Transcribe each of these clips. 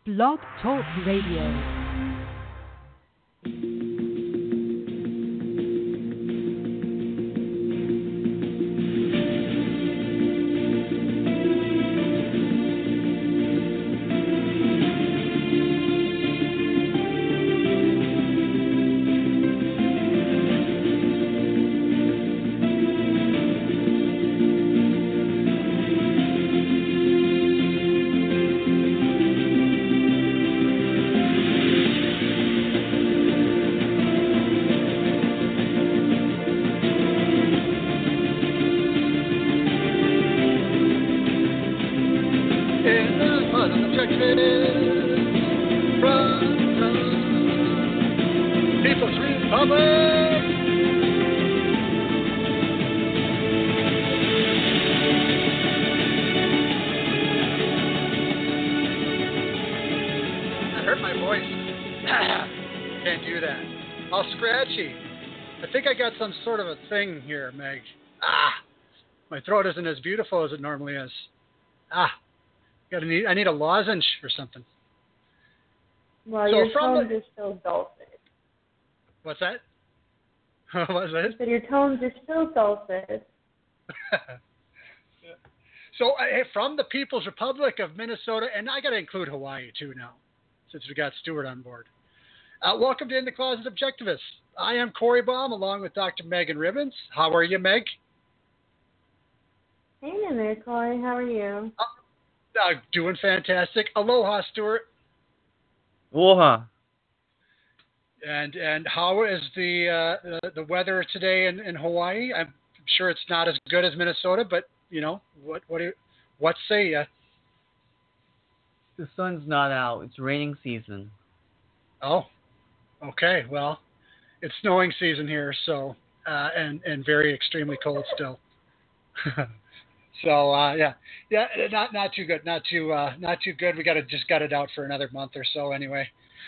Blog Talk Radio. Some sort of a thing here, Meg. My throat isn't as beautiful as it normally is. I need a lozenge or something. Well, so your tones are still dulcet. What's that? What's that? I said your tones are still dulcet. So, from the People's Republic of Minnesota, and I got to include Hawaii too now, since we got Stuart on board. Welcome to In the Closet Objectivists. I am Corey Baum, along with Dr. Megan Ribbons. How are you, Meg? Hey there, Corey. How are you? Doing fantastic. Aloha, Stuart. Aloha. And how is the weather today in Hawaii? I'm sure it's not as good as Minnesota, but what say you? The sun's not out. It's raining season. Oh, okay. Well, it's snowing season here, so and very extremely cold still. So not too good, not too good. We just got it out for another month or so anyway.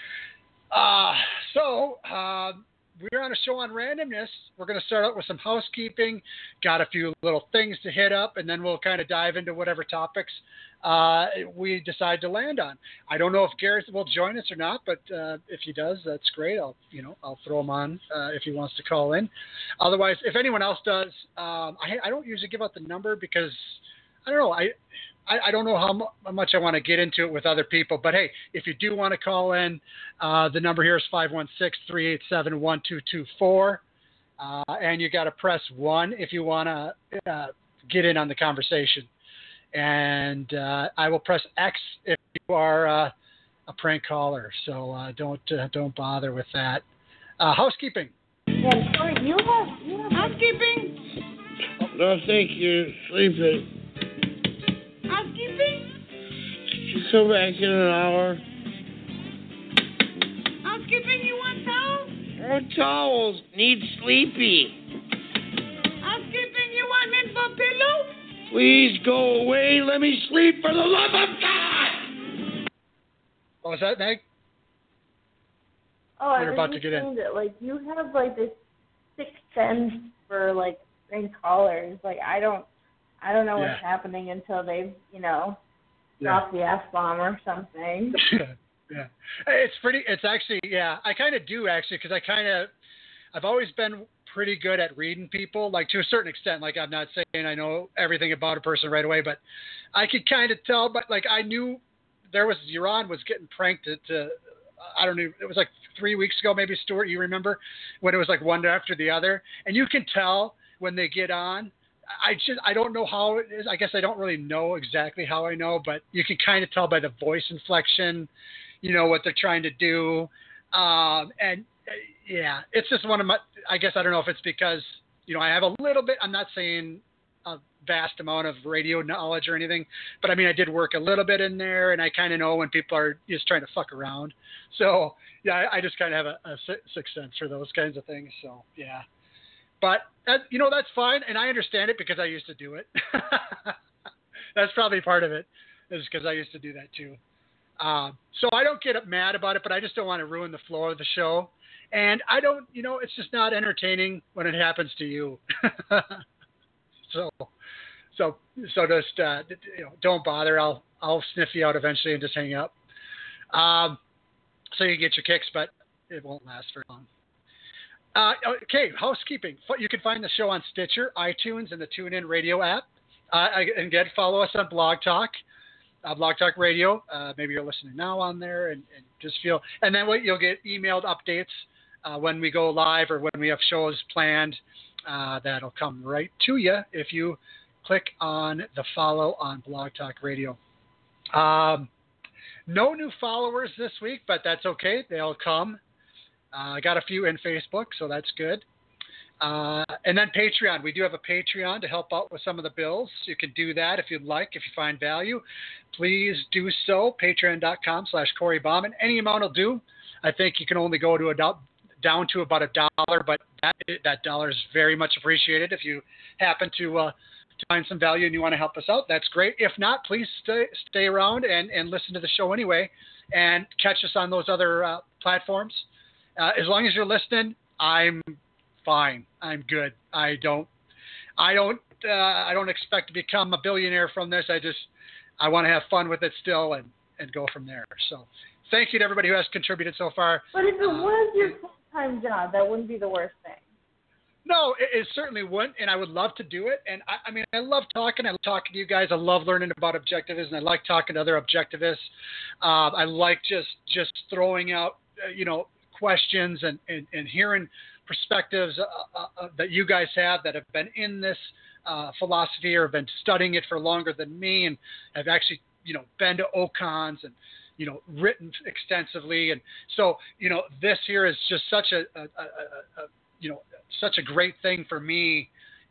We're on a show on randomness. We're going to start out with some housekeeping. Got a few little things to hit up, and then we'll kind of dive into whatever topics we decide to land on. I don't know if Garrett will join us or not, but if he does, that's great. I'll throw him on if he wants to call in. Otherwise, if anyone else does, I don't usually give out the number because I don't know. I don't know how much I want to get into it with other people, but hey, if you do want to call in, the number here is 516-387-1224, and you got to press 1 if you want to get in on the conversation, and I will press X if you are a prank caller. So don't bother with that. Housekeeping. Yeah, sorry, you have housekeeping. No, thank you. Sleeping. Housekeeping? Could you come back in an hour? Housekeeping, you want towels? Oh, towels. Need sleepy. Housekeeping, you want mint for pillow? Please go away. Let me sleep for the love of God! What was that, Meg? Oh, You're about to get in. That, like, you have, like, this sixth sense for, like, prank callers. Like, I don't know what's happening until they've, dropped the F-bomb or something. Yeah. It's actually, I kind of do, actually, because I've always been pretty good at reading people, like, to a certain extent. Like, I'm not saying I know everything about a person right away, but I could kind of tell, but, like, I knew Iran was getting pranked to I don't know, it was like 3 weeks ago, maybe, Stuart, you remember, when it was, like, one after the other, and you can tell when they get on. I don't know how it is. I guess I don't really know exactly how I know, but you can kind of tell by the voice inflection, what they're trying to do. It's just one of my, I guess I don't know if it's because, I have a little bit, I'm not saying a vast amount of radio knowledge or anything, but I mean, I did work a little bit in there, and I kind of know when people are just trying to fuck around. So, I just kind of have a sixth sense for those kinds of things. So, yeah. But, that's fine, and I understand it because I used to do it. That's probably part of it, is because I used to do that too. So I don't get mad about it, but I just don't want to ruin the flow of the show. And I don't, it's just not entertaining when it happens to you. So just, don't bother. I'll sniff you out eventually and just hang up. So you get your kicks, but it won't last very long. Okay, housekeeping. You can find the show on Stitcher, iTunes, and the TuneIn Radio app. And again, follow us on Blog Talk Radio. Maybe you're listening now on there, and just feel. And then you'll get emailed updates when we go live or when we have shows planned. That'll come right to you if you click on the follow on Blog Talk Radio. No new followers this week, but that's okay. They'll come. I got a few in Facebook, so that's good. And then Patreon. We do have a Patreon to help out with some of the bills. You can do that if you'd like. If you find value, please do so. Patreon.com/Corey Bauman. Any amount will do. I think you can only go to down to about $1, but that dollar is very much appreciated. If you happen to find some value and you want to help us out, that's great. If not, please stay around and listen to the show anyway, and catch us on those other platforms. As long as you're listening, I'm fine. I'm good. I don't expect to become a billionaire from this. I want to have fun with it still and go from there. So thank you to everybody who has contributed so far. But if it was your full-time job, that wouldn't be the worst thing. No, it certainly wouldn't, and I would love to do it. And I mean, I love talking. I love talking to you guys. I love learning about objectivism. I like talking to other objectivists. I like just throwing out, questions and hearing perspectives that you guys have that have been in this philosophy or have been studying it for longer than me and have actually, been to OCONs and, written extensively. And so, this here is just such such a great thing for me,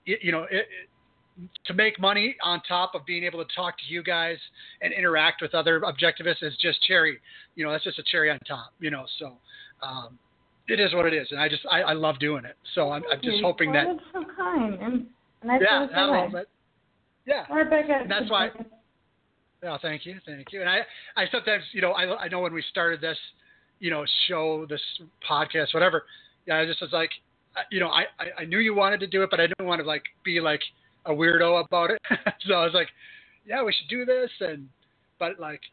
to make money on top of being able to talk to you guys and interact with other objectivists is just cherry. That's just a cherry on top, so it is what it is. And I love doing it. So I'm just hoping that. That's so kind. And I feel so much. Yeah. Rebecca, and that's why. Yeah, thank you. And I sometimes, I know when we started this, show, this podcast, whatever, I just was like, I knew you wanted to do it, but I didn't want to be a weirdo about it. So I was like, yeah, we should do this. But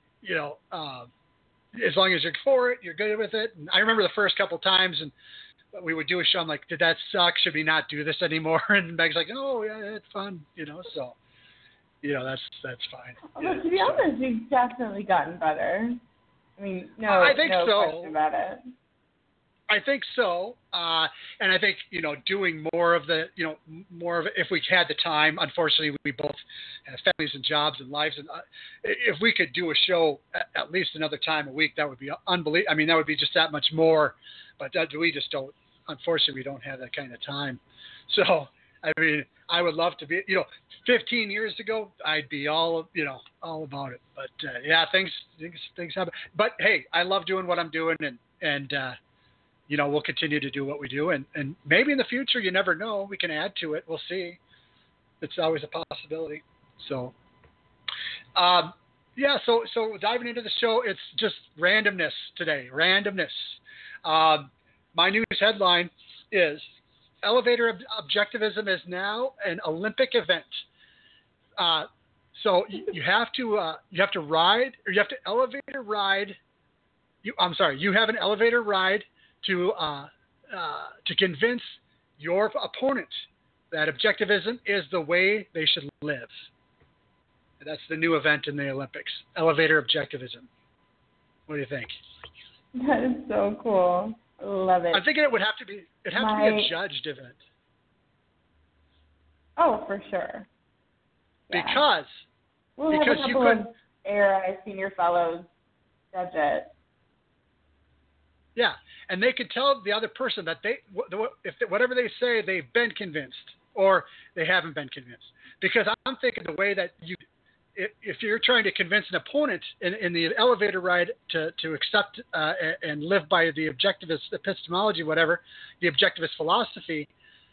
as long as you're for it, you're good with it. And I remember the first couple times and we would do a show. I'm like, did that suck? Should we not do this anymore? And Meg's like, oh yeah, it's fun, so, that's fine. Well, to be honest, you've definitely gotten better. I mean, I think no so. question about it. I think so, and I think doing more of it if we had the time. Unfortunately, we both have families and jobs and lives, and if we could do a show at least another time a week, that would be unbelievable. I mean, that would be just that much more. But we just don't. Unfortunately, we don't have that kind of time. So, I mean, I would love to be. 15 years ago, I'd be all about it. But things happen. But hey, I love doing what I'm doing, and we'll continue to do what we do. And maybe in the future, you never know, we can add to it. We'll see. It's always a possibility. So, so diving into the show, it's just randomness today. Randomness. My news headline is Elevator Objectivism is now an Olympic event. So you have to ride, or you have to elevator ride. You have an elevator ride to convince your opponent that objectivism is the way they should live. And that's the new event in the Olympics, elevator objectivism. What do you think? That is so cool. I love it. I'm thinking it would have to be a judged event. Oh, for sure. Yeah. Because have a couple of ARI senior fellows judge it. Yeah, and they could tell the other person that whatever they say, they've been convinced or they haven't been convinced. Because I'm thinking the way that if you're trying to convince an opponent in the elevator ride to accept and live by the objectivist epistemology, whatever, the objectivist philosophy,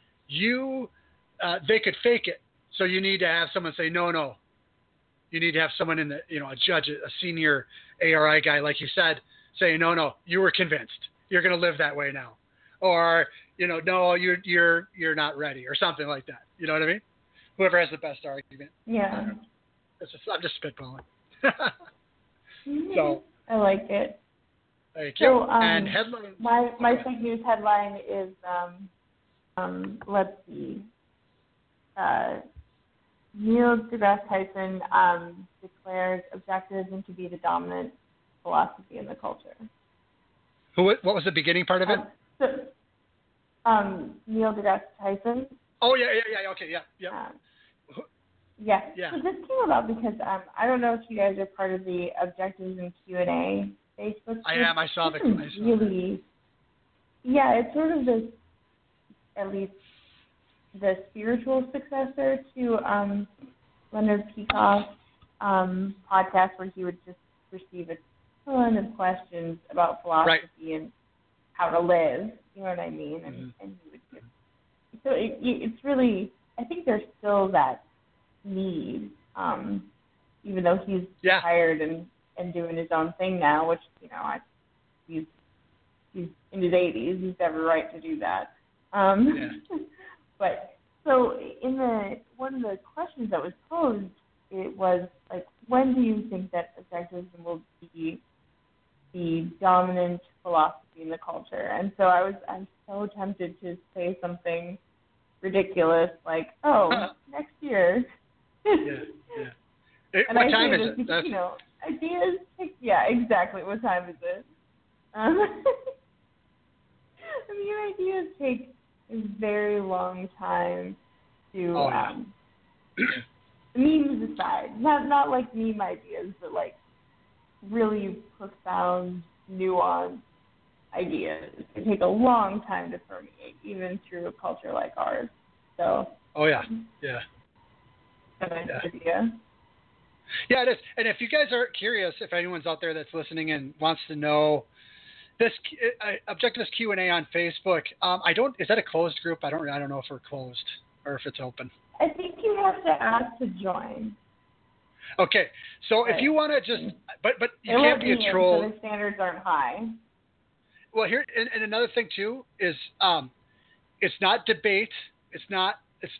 they could fake it. So you need to have someone say, no. You need to have someone a judge, a senior ARI guy, like you said, say, no, you were convinced. You're going to live that way now. Or, no, you're not ready, or something like that. You know what I mean? Whoever has the best argument. Yeah. I'm just spitballing. So, I like it. Thank you. So, and headline. my fake news headline is let's see. Neil deGrasse Tyson declares objectivism to be the dominant philosophy in the culture. What was the beginning part of it? Neil deGrasse Tyson. Oh yeah. Okay, yeah. Yeah. Yeah. So this came about because I don't know if you guys are part of the Objectivism Q&A Facebook group. I am. I saw the. Really. Yeah, it's sort of this, at least the spiritual successor to Leonard Peikoff's podcast, where he would just receive a ton of questions about philosophy and how to live. You know what I mean? And he would just, so it's really, I think there's still that need, even though he's retired and doing his own thing now, which, you know, he's in his 80s. He's every right to do that. But so one of the questions that was posed, it was like, when do you think that objectivism will be the dominant philosophy in the culture? And so I'm so tempted to say something ridiculous like, next year. And what I time say is this it? because, you know, ideas take, exactly. What time is it? I mean, ideas take a very long time to, memes aside, not like meme ideas, but like really profound, nuanced ideas. They take a long time to permeate, even through a culture like ours. So. Idea. Yeah, it is. And if you guys are curious, if anyone's out there that's listening and wants to know this Objectivist Q&A on Facebook, is that a closed group? I don't know if we're closed or if it's open. I think you have to ask to join. Okay, so if you want to just, but you can't be a troll. So the standards aren't high. Well, here and another thing too is, it's not debate. It's not.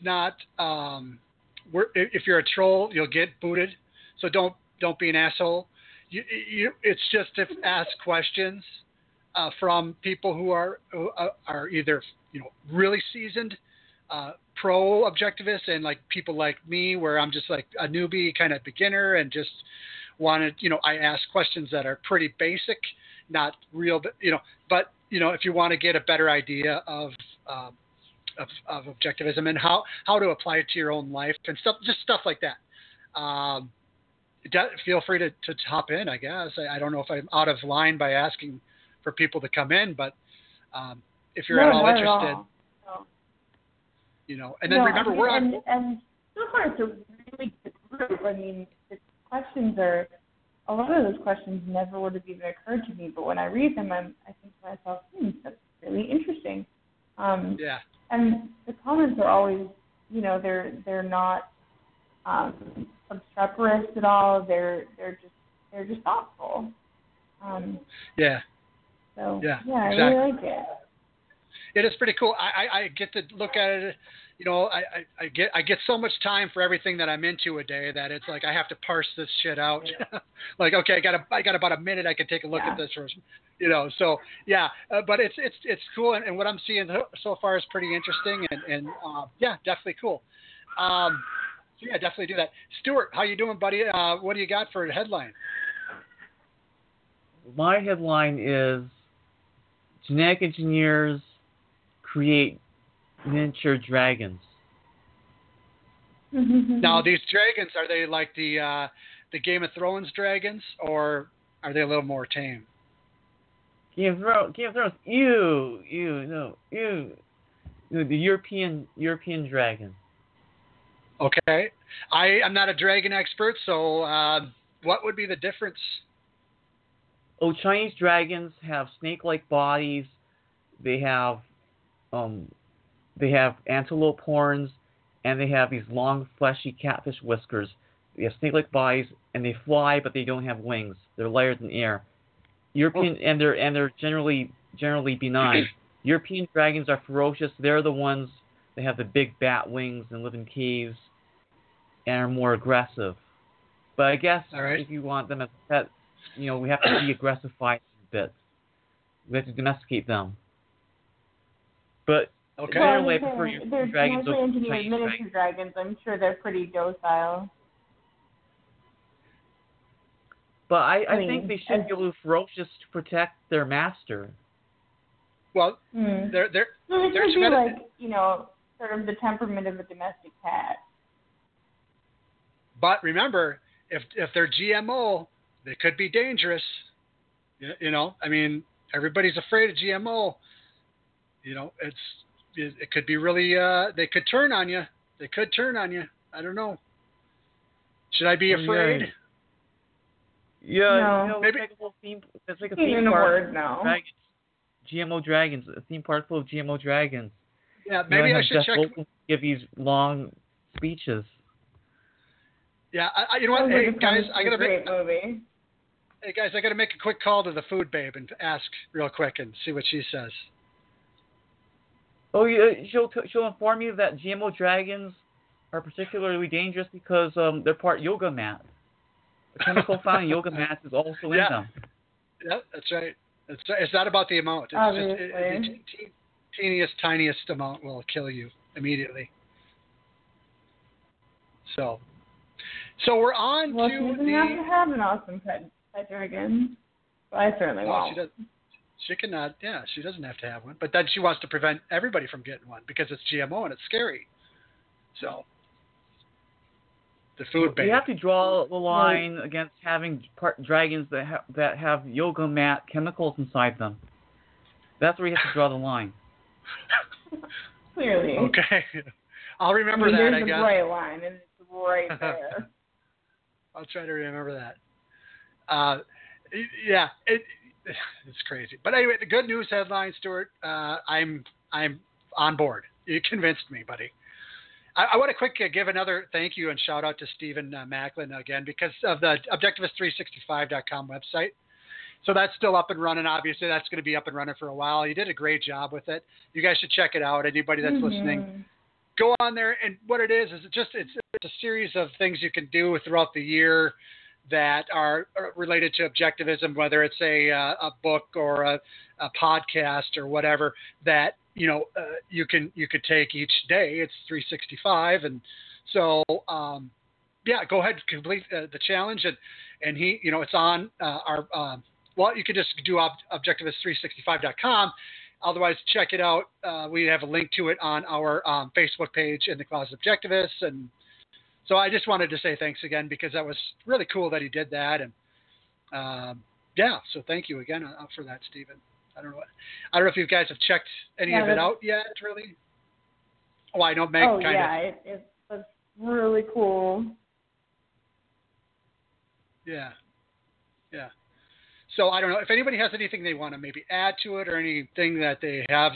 If you're a troll, you'll get booted. So don't be an asshole. It's just to ask questions from people who are either, you know, really seasoned pro-objectivists, and like people like me, where I'm just like a newbie kind of beginner and just wanted, you know, I ask questions that are pretty basic, not real, you know, but, you know, if you want to get a better idea of objectivism and how to apply it to your own life and stuff like that. Feel free to hop in, I guess. I don't know if I'm out of line by asking for people to come in, but if you're at all interested, you know, and then remember we're on. And so far it's a really good group. I mean, the questions a lot of those questions never would have even occurred to me, but when I read them, I think to myself, that's really interesting. And the comments are always, you know, they're not obstreperous at all. They're just thoughtful. So exactly. I really like it. It is pretty cool. I get to look at it. You know, I get so much time for everything that I'm into a day that it's like I have to parse this shit out. Like, okay, I got about a minute. I can take a look at this first. You know, so but it's cool, and what I'm seeing so far is pretty interesting, and definitely cool. So definitely do that. Stuart, how you doing, buddy? What do you got for a headline? My headline is genetic engineers create miniature dragons. Now, these dragons, are they like the Game of Thrones dragons, or are they a little more tame? Game of Thrones. No, the European dragon. Okay, I'm not a dragon expert, so what would be the difference? Chinese dragons have snake-like bodies. They have antelope horns, and they have these long, fleshy catfish whiskers. They have snake-like bodies, and they fly, but they don't have wings. They're lighter than air. And they're generally benign. European dragons are ferocious. They're the ones that have the big bat wings and live in caves and are more aggressive. But I guess if you want them as a pet, we have to de-aggressify a bit. We have to domesticate them. But generally, I prefer your dragons They're over engineered Chinese miniature dragons. dragons. I'm sure they're pretty docile. But I think they should be a little ferocious to protect their master. Well, So they're it should be like, sort of the temperament of a domestic cat. But remember, if they're GMO, they could be dangerous. I mean, everybody's afraid of GMO. It could be really. They could turn on you. They could turn on you. I don't know. Should I be afraid? Yeah, No. Maybe like a whole theme. It's like a In theme a park. word, no. Dragons, GMO dragons, a theme park full of GMO dragons. Yeah, maybe I should Jeff check. Goldblum give these long speeches. Yeah, you know what? Hey guys, I gotta great movie. Hey guys, I gotta make a quick call to the food babe and ask real quick and see what she says. Oh, yeah, she'll inform you that GMO dragons are particularly dangerous because they're part yoga mat. The chemical found in yoga mats is also in them. Yeah, that's right. It's not about the amount. It's just the teeniest, tiniest amount will kill you immediately. So we're on Well, to she doesn't have to have an awesome pet dragon. But I certainly won't. She cannot. Yeah, she doesn't have to have one. But then she wants to prevent everybody from getting one because it's GMO and it's scary. So the food babe. You have to draw the line against having dragons that have yoga mat chemicals inside them. That's where you have to draw the line. Clearly. Okay. I'll remember that, I guess. There's a bright line, and it's right there. I'll try to remember that. It's crazy. But anyway, the good news headline, Stuart, I'm on board. You convinced me, buddy. I want to give another thank you and shout out to Stephen Macklin again because of the Objectivist365.com website. So that's still up and running. Obviously, that's going to be up and running for a while. He did a great job with it. You guys should check it out. Anybody that's listening, go on there. And what it is it's a series of things you can do throughout the year that are related to objectivism, whether it's a book or a podcast or whatever that you could take each day. It's 365, and so go ahead and complete the challenge. And he, it's on our. Well, you can just do Objectivist365.com. Otherwise, check it out. We have a link to it on our Facebook page in the Closet Objectivists. And so I just wanted to say thanks again because that was really cool that he did that. And so thank you again for that, Stephen. I don't know if you guys have checked any of it out yet, really. Oh, I know Meg kind of. It was really cool. Yeah. So I don't know if anybody has anything they want to maybe add to it or anything that they have,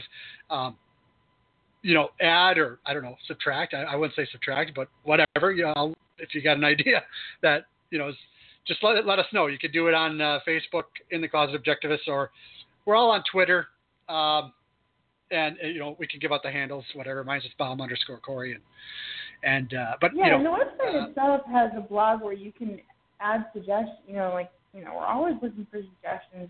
add or I don't know, subtract. I wouldn't say subtract, but whatever. If you got an idea that just let us know. You could do it on Facebook in the Closet Objectivists, or we're all on Twitter, and we can give out the handles, whatever. Mine's just Baum_Corey, but the website itself has a blog where you can add suggestions. We're always looking for suggestions,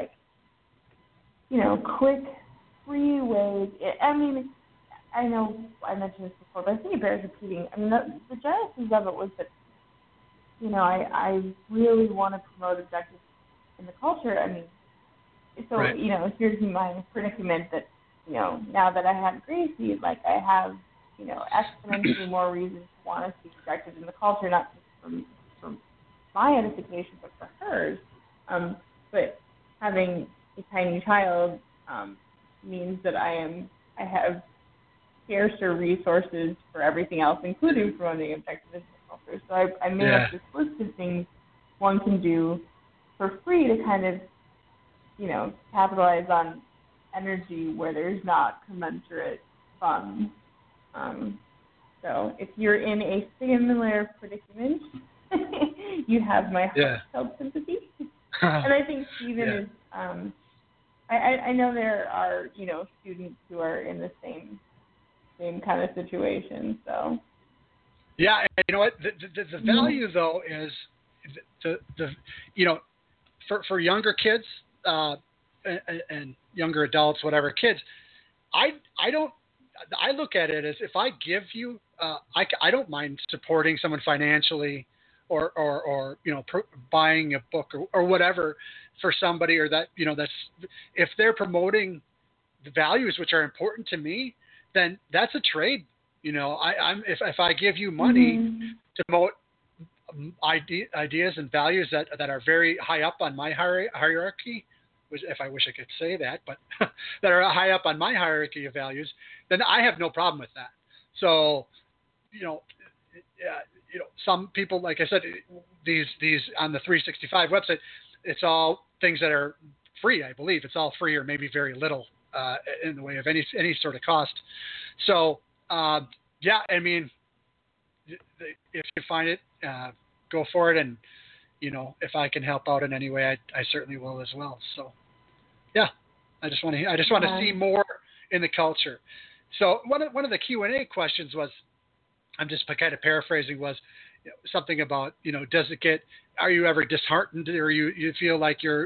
quick, free ways. I know I mentioned this before, but I think it bears repeating. The genesis of it was that, I really want to promote objectives in the culture. Here's my predicament that, now that I have Gracie, I have, exponentially more reasons to want to see objectives in the culture, not just from my edification, but for hers. But having a tiny child means that I have scarcer resources for everything else, including promoting objectivism culture. So I made up this list of things one can do for free to kind of, capitalize on energy where there's not commensurate funds. So if you're in a similar predicament, you have my heartfelt sympathy. And I think Stephen is, I know there are, students who are in the same kind of situation, so. Yeah, and you know what? The value, though, is the for younger kids and younger adults, whatever kids, I look at it as if I give you, I don't mind supporting someone financially or buying a book or whatever for somebody, or that, that's, if they're promoting the values which are important to me, then that's a trade. If I give you money to promote ideas and values that are very high up on my hierarchy, if I wish I could say that, but that are high up on my hierarchy of values, then I have no problem with that. So, some people, like I said, these on the 365 website, it's all things that are free. I believe it's all free or maybe very little in the way of any sort of cost. So, yeah, I mean, if you find it, go for it. And, if I can help out in any way, I certainly will as well. So, yeah, I just want to see more in the culture. So one of the Q&A questions was, I'm just kind of paraphrasing, was something about, are you ever disheartened, or you feel like you're,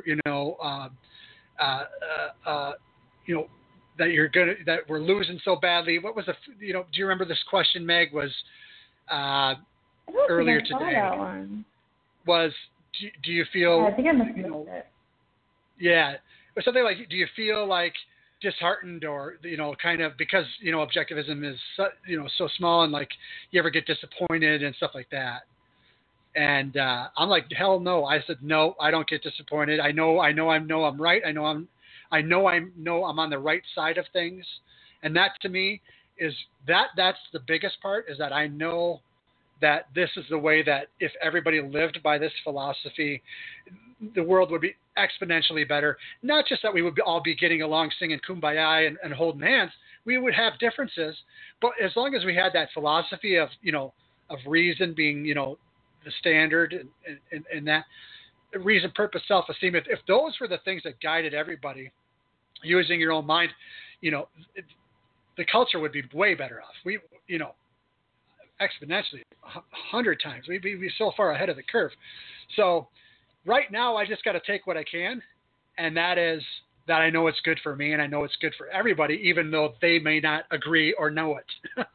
that we're losing so badly? What was do you remember this question, Meg, was earlier today? That one. Was, do you feel? Yeah, I think I must have missed it. Yeah, it was something like, do you feel like disheartened, or kind of, because objectivism is so small, and like you ever get disappointed and stuff like that? And I'm like, hell no. I said, no, I don't get disappointed. I know I'm right. I know I'm on the right side of things. And that to me is that's the biggest part, is that I know that this is the way that if everybody lived by this philosophy, the world would be exponentially better. Not just that we would all be getting along, singing Kumbaya and holding hands. We would have differences, but as long as we had that philosophy of reason being, the standard, and that reason, purpose, self-esteem, if those were the things that guided everybody, using your own mind, the culture would be way better off. We, exponentially, 100 times. We'd be so far ahead of the curve. So right now, I just got to take what I can, and that is that I know it's good for me, and I know it's good for everybody, even though they may not agree or know it.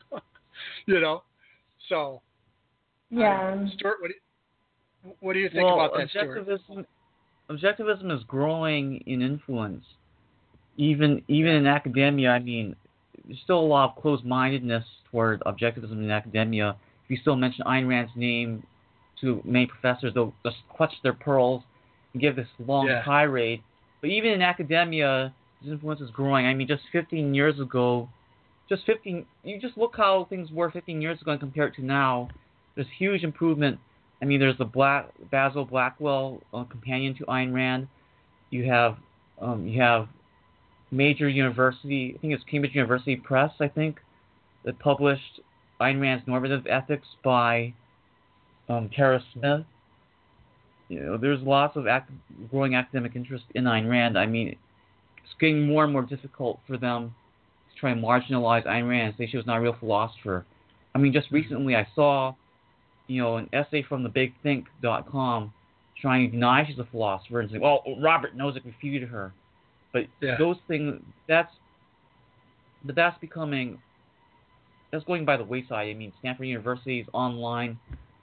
So. Yeah. Stuart, what do you think about that, Stuart? Objectivism is growing in influence. Even in academia, I mean, there's still a lot of closed-mindedness toward objectivism in academia. If you still mention Ayn Rand's name to many professors, they'll just clutch their pearls and give this long tirade. But even in academia, this influence is growing. I mean, just 15 years ago, you just look how things were 15 years ago and compare it to now. There's huge improvement. I mean, there's the Basil Blackwell companion to Ayn Rand. You have major university, I think it's Cambridge University Press, I think, that published Ayn Rand's Normative Ethics by Tara Smith. There's lots of growing academic interest in Ayn Rand. I mean, it's getting more and more difficult for them to try and marginalize Ayn Rand and say she was not a real philosopher. I mean, just recently I saw an essay from thebigthink.com trying to deny she's a philosopher and saying, well, Robert Nozick refuted her. But those things, that's going by the wayside. I mean, Stanford University's online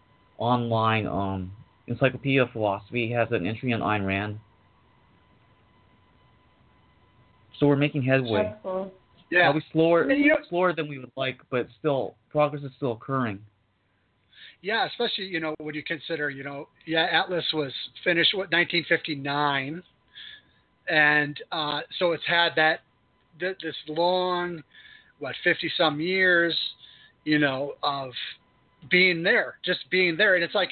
Encyclopedia of Philosophy has an entry on Ayn Rand. So we're making headway. That's cool. Yeah. Probably slower than we would like, but still, progress is still occurring. Yeah, especially, when you consider, Atlas was finished, 1959. And so it's had this long, 50-some years, of being there, just being there. And it's like,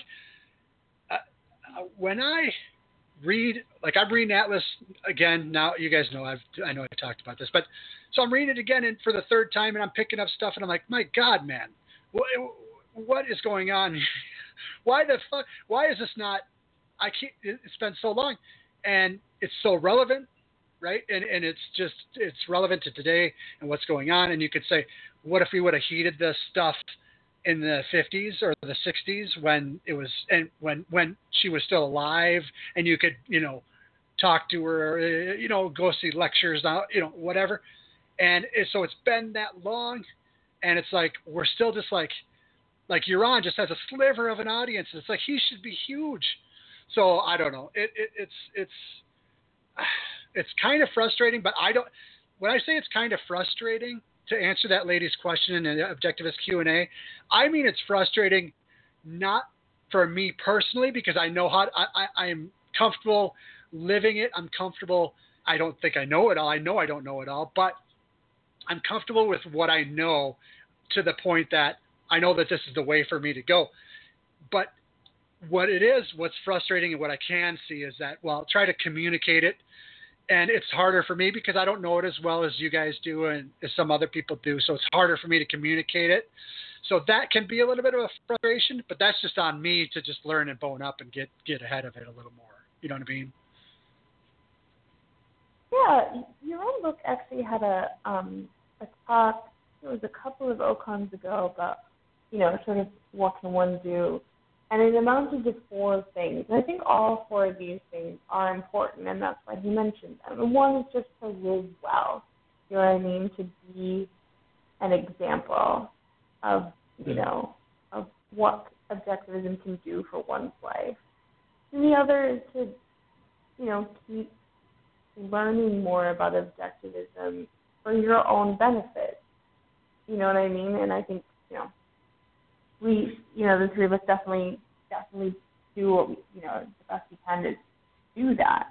when I read, I'm reading Atlas again now. You guys know I know I talked about this, but so I'm reading it again and for the third time, and I'm picking up stuff, and I'm like, my God, man, what is going on? Why the fuck? Why is this not? I can't. It's been so long, and it's so relevant, right? And it's relevant to today and what's going on. And you could say, what if we would have heeded this stuff in the 50s or the 60s when it was, and when she was still alive, and you could, talk to her, go see lectures now, whatever. And so it's been that long, and it's like we're still just like Yaron just has a sliver of an audience. It's like he should be huge. So I don't know. It's kind of frustrating, but I don't. When I say it's kind of frustrating, to answer that lady's question in the Objectivist Q&A, I mean it's frustrating, not for me personally, because I know how I'm comfortable living it. I'm comfortable. I don't think I know it all. I know I don't know it all, but I'm comfortable with what I know, to the point that I know that this is the way for me to go. But what's frustrating and what I can see is that, well, try to communicate it. And it's harder for me because I don't know it as well as you guys do and as some other people do. So it's harder for me to communicate it. So that can be a little bit of a frustration, but that's just on me to just learn and bone up and get ahead of it a little more. You know what I mean? Yeah, your own book actually had a talk. It was a couple of OCONs ago about, sort of what can one do. And it amounted to 4 things. And I think all 4 of these things are important, and that's why he mentioned them. And one is just to live well. You know what I mean? To be an example of, of what objectivism can do for one's life. And the other is to, keep learning more about objectivism for your own benefit. You know what I mean? And I think, we, the 3 of us definitely do what we, the best we can to do that.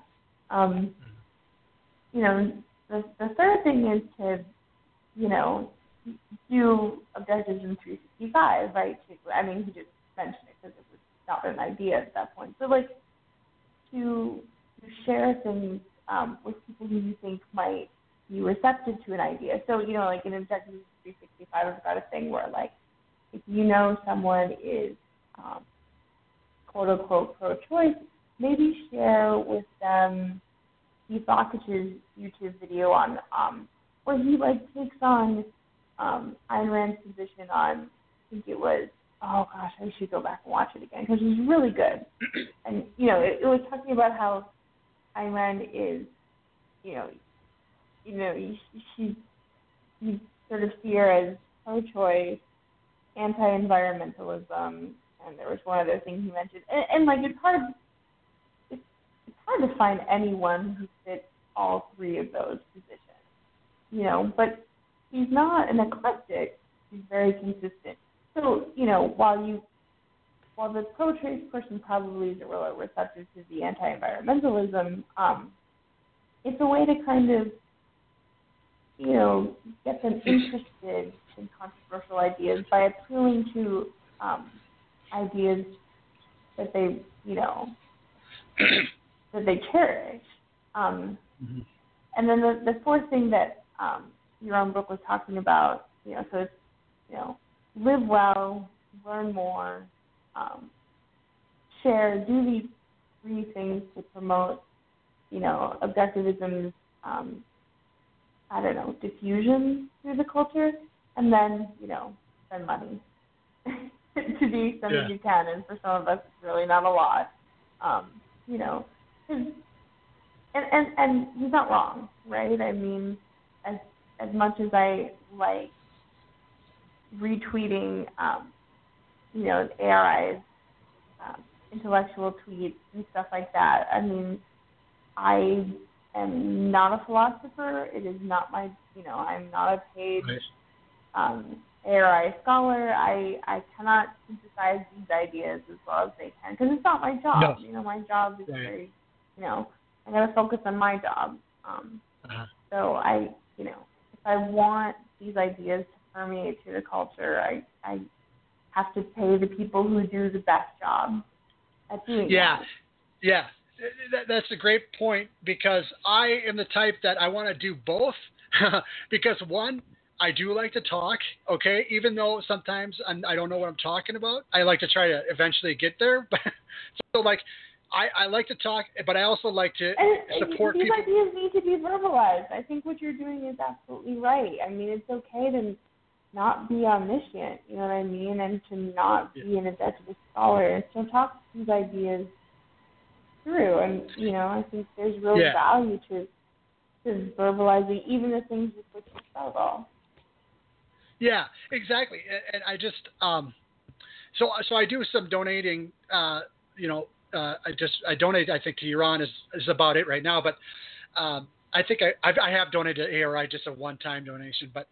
The third thing is to, do Objectivism 365, right? I mean, he just mentioned it because it was not an idea at that point. So, to share things with people who you think might be receptive to an idea. So, in Objectivism 365, I've got a thing where, if someone is quote-unquote pro-choice, maybe share with them Steve Baka's YouTube video on where he takes on Ayn Rand's position on, I think it was, oh gosh, I should go back and watch it again because it was really good. And, it was talking about how Ayn Rand is, you sort of see her as pro-choice, anti-environmentalism, and there was one other thing he mentioned. And it's hard to find anyone who fits all 3 of those positions, but he's not an eclectic. He's very consistent. So, while the pro-choice person probably isn't really receptive to the anti-environmentalism, it's a way to kind of, get them interested in controversial ideas by appealing to ideas that they, that they cherish. And then the 4th thing that your own book was talking about, so it's, live well, learn more, share, do these 3 things to promote, objectivism's, diffusion through the culture, and then, spend money to the extent that you can. And for some of us, it's really not a lot, and he's not wrong, right? I mean, as much as I like retweeting, ARI's intellectual tweets and stuff like that, I mean, I am not a philosopher. It is not my, I'm not a paid ARI scholar. I cannot synthesize these ideas as well as they can because it's not my job. No. My job is very, I got to focus on my job. So I, if I want these ideas to permeate through the culture, I have to pay the people who do the best job at doing that. Yeah. That's a great point because I am the type that I want to do both because one, I do like to talk, okay, even though sometimes I don't know what I'm talking about. I like to try to eventually get there. So I like to talk, but I also like to support people. These ideas need to be verbalized. I think what you're doing is absolutely right. I mean, it's okay to not be omniscient, you know what I mean, and to not be an objective scholar and still talk these ideas through. And, you know, I think there's real value to verbalizing even the things with which you struggle. Yeah, exactly. And I just, so I do some donating, you know, I donate, I think, to Iran is about it right now, but I think I have donated to ARI, just a one-time donation, but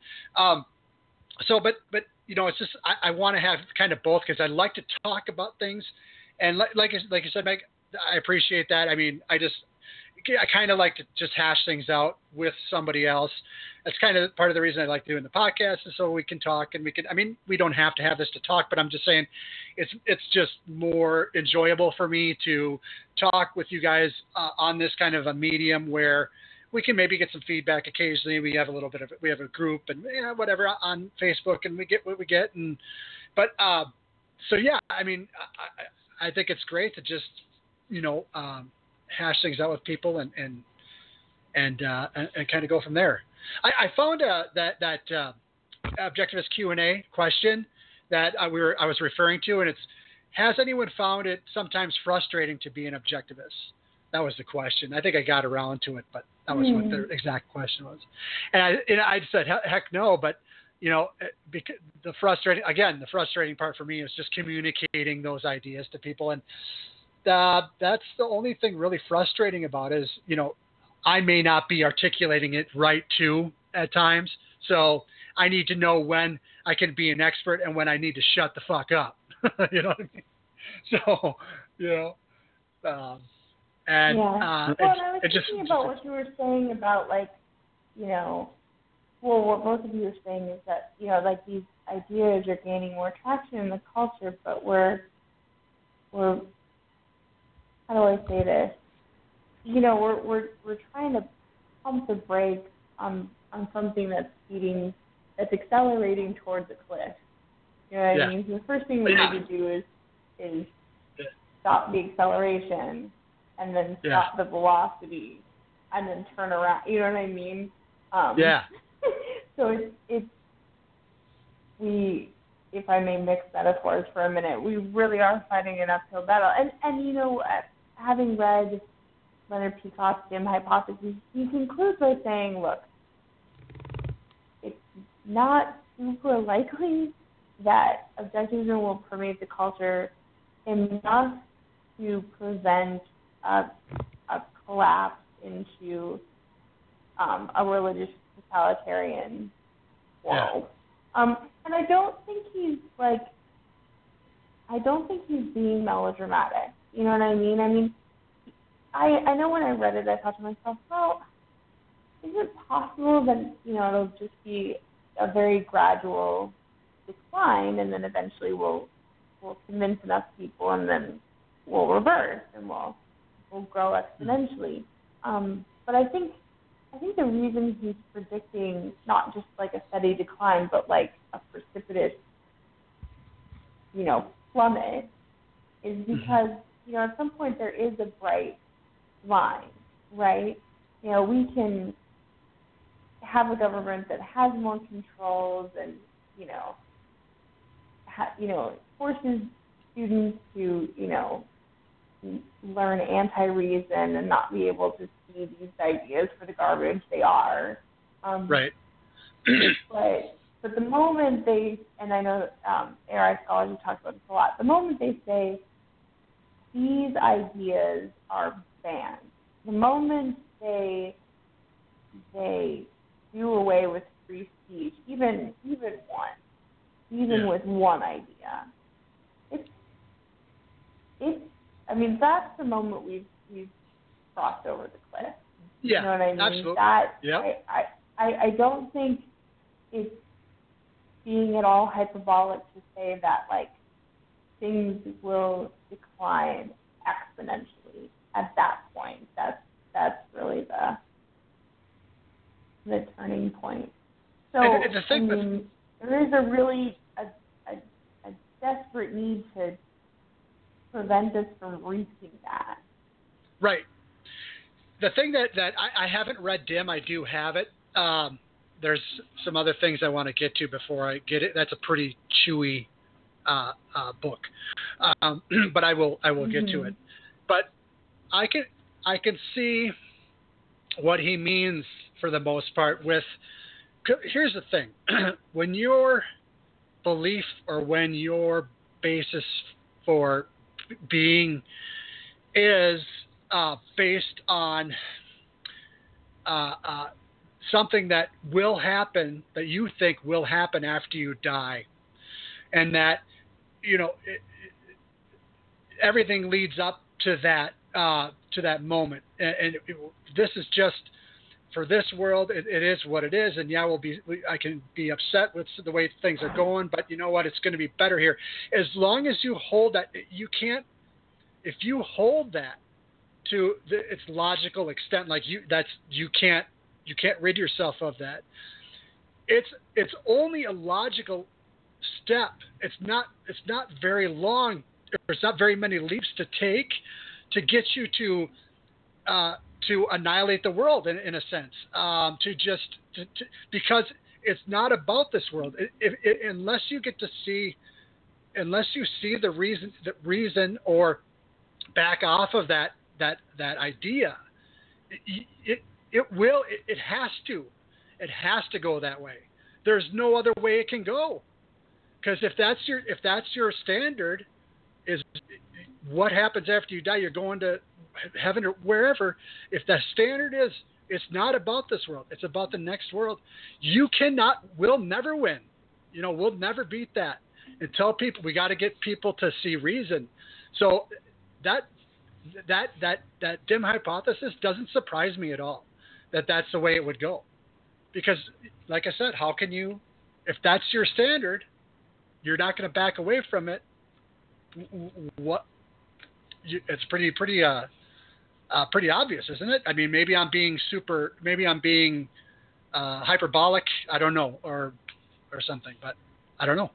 but you know, it's just I want to have kind of both, because I like to talk about things, and like you said, Meg, I appreciate that. I mean, I kind of like to just hash things out with somebody else. That's kind of part of the reason I like doing the podcast, is so we can talk, and we don't have to have this to talk, but I'm just saying it's just more enjoyable for me to talk with you guys on this kind of a medium where we can maybe get some feedback occasionally. We have a group and whatever on Facebook, and we get what we get. So yeah, I mean, I think it's great to just, you know, hash things out with people and kind of go from there. I found that Objectivist Q&A question that I was referring to, and it's, has anyone found it sometimes frustrating to be an objectivist? That was the question. I think I got around to it, but that was what the exact question was. And I said, heck no, but, you know, because the frustrating part for me is just communicating those ideas to people. And that's the only thing really frustrating about it, is, you know, I may not be articulating it right too at times. So I need to know when I can be an expert and when I need to shut the fuck up. You know what I mean? So, you know, well, and I was thinking about what you were saying about, like, you know, well, what both of you are saying is that, you know, like, these ideas are gaining more traction in the culture, but we're how do I say this? You know, we're trying to pump the brakes on something that's accelerating towards a cliff. You know what I mean? So the first thing we need to do is stop the acceleration, and then stop the velocity, and then turn around. You know what I mean? So it's if I may mix metaphors for a minute, we really are fighting an uphill battle. And you know, having read Leonard Peikoff's dim hypothesis, he concludes by saying, look, it's not super likely that objectivism will permeate the culture enough to prevent a collapse into a religious totalitarian world. And I don't think he's being melodramatic. You know what I mean? I mean, I know when I read it, I thought to myself, well, is it possible that, you know, it'll just be a very gradual decline, and then eventually we'll convince enough people, and then we'll reverse, and we'll grow exponentially. But I think the reason he's predicting not just like a steady decline, but like a precipitous, you know, plummet, is because, you know, at some point there is a bright line, right? You know, we can have a government that has more controls and, you know, forces students to, you know, learn anti-reason and not be able to see these ideas for the garbage they are. Right. But the moment they, and I know ARI scholars have talked about this a lot, the moment they say these ideas are banned, the moment they do away with free speech, even with one idea, it's I mean, that's the moment we've crossed over the cliff. Yeah, you know what I mean? Absolutely. I don't think it's being at all hyperbolic to say that, like, things will decline exponentially at that point. That's really the turning point. So there is a really a desperate need to prevent us from reaching that. Right. The thing that I haven't read Dim, I do have it. there's some other things I want to get to before I get it. That's a pretty chewy book, but I will get to it. But I can see what he means for the most part. Here's the thing: when your belief or when your basis for being is based on something that will happen, that you think will happen after you die, and that everything leads up to that moment, and this is just for this world. It is what it is, and yeah, I can be upset with the way things are going, but you know what? It's going to be better here. As long as you hold that, you can't. If you hold that to its logical extent, you can't rid yourself of that. It's only a logical step. It's not very long. There's not very many leaps to take to get you to annihilate the world in a sense. Because it's not about this world. Unless you see the reason or back off of that idea, it has to go that way. There's no other way it can go. Because if that's your standard, is what happens after you die, you're going to heaven or wherever. If the standard is it's not about this world, it's about the next world, we'll never win. We'll never beat that. And tell people, we got to get people to see reason. So that dim hypothesis doesn't surprise me at all, that's the way it would go. Because like I said, how can you, if that's your standard, you're not going to back away from it. It's pretty obvious, isn't it? I mean, maybe I'm being hyperbolic. I don't know, or something, but I don't know.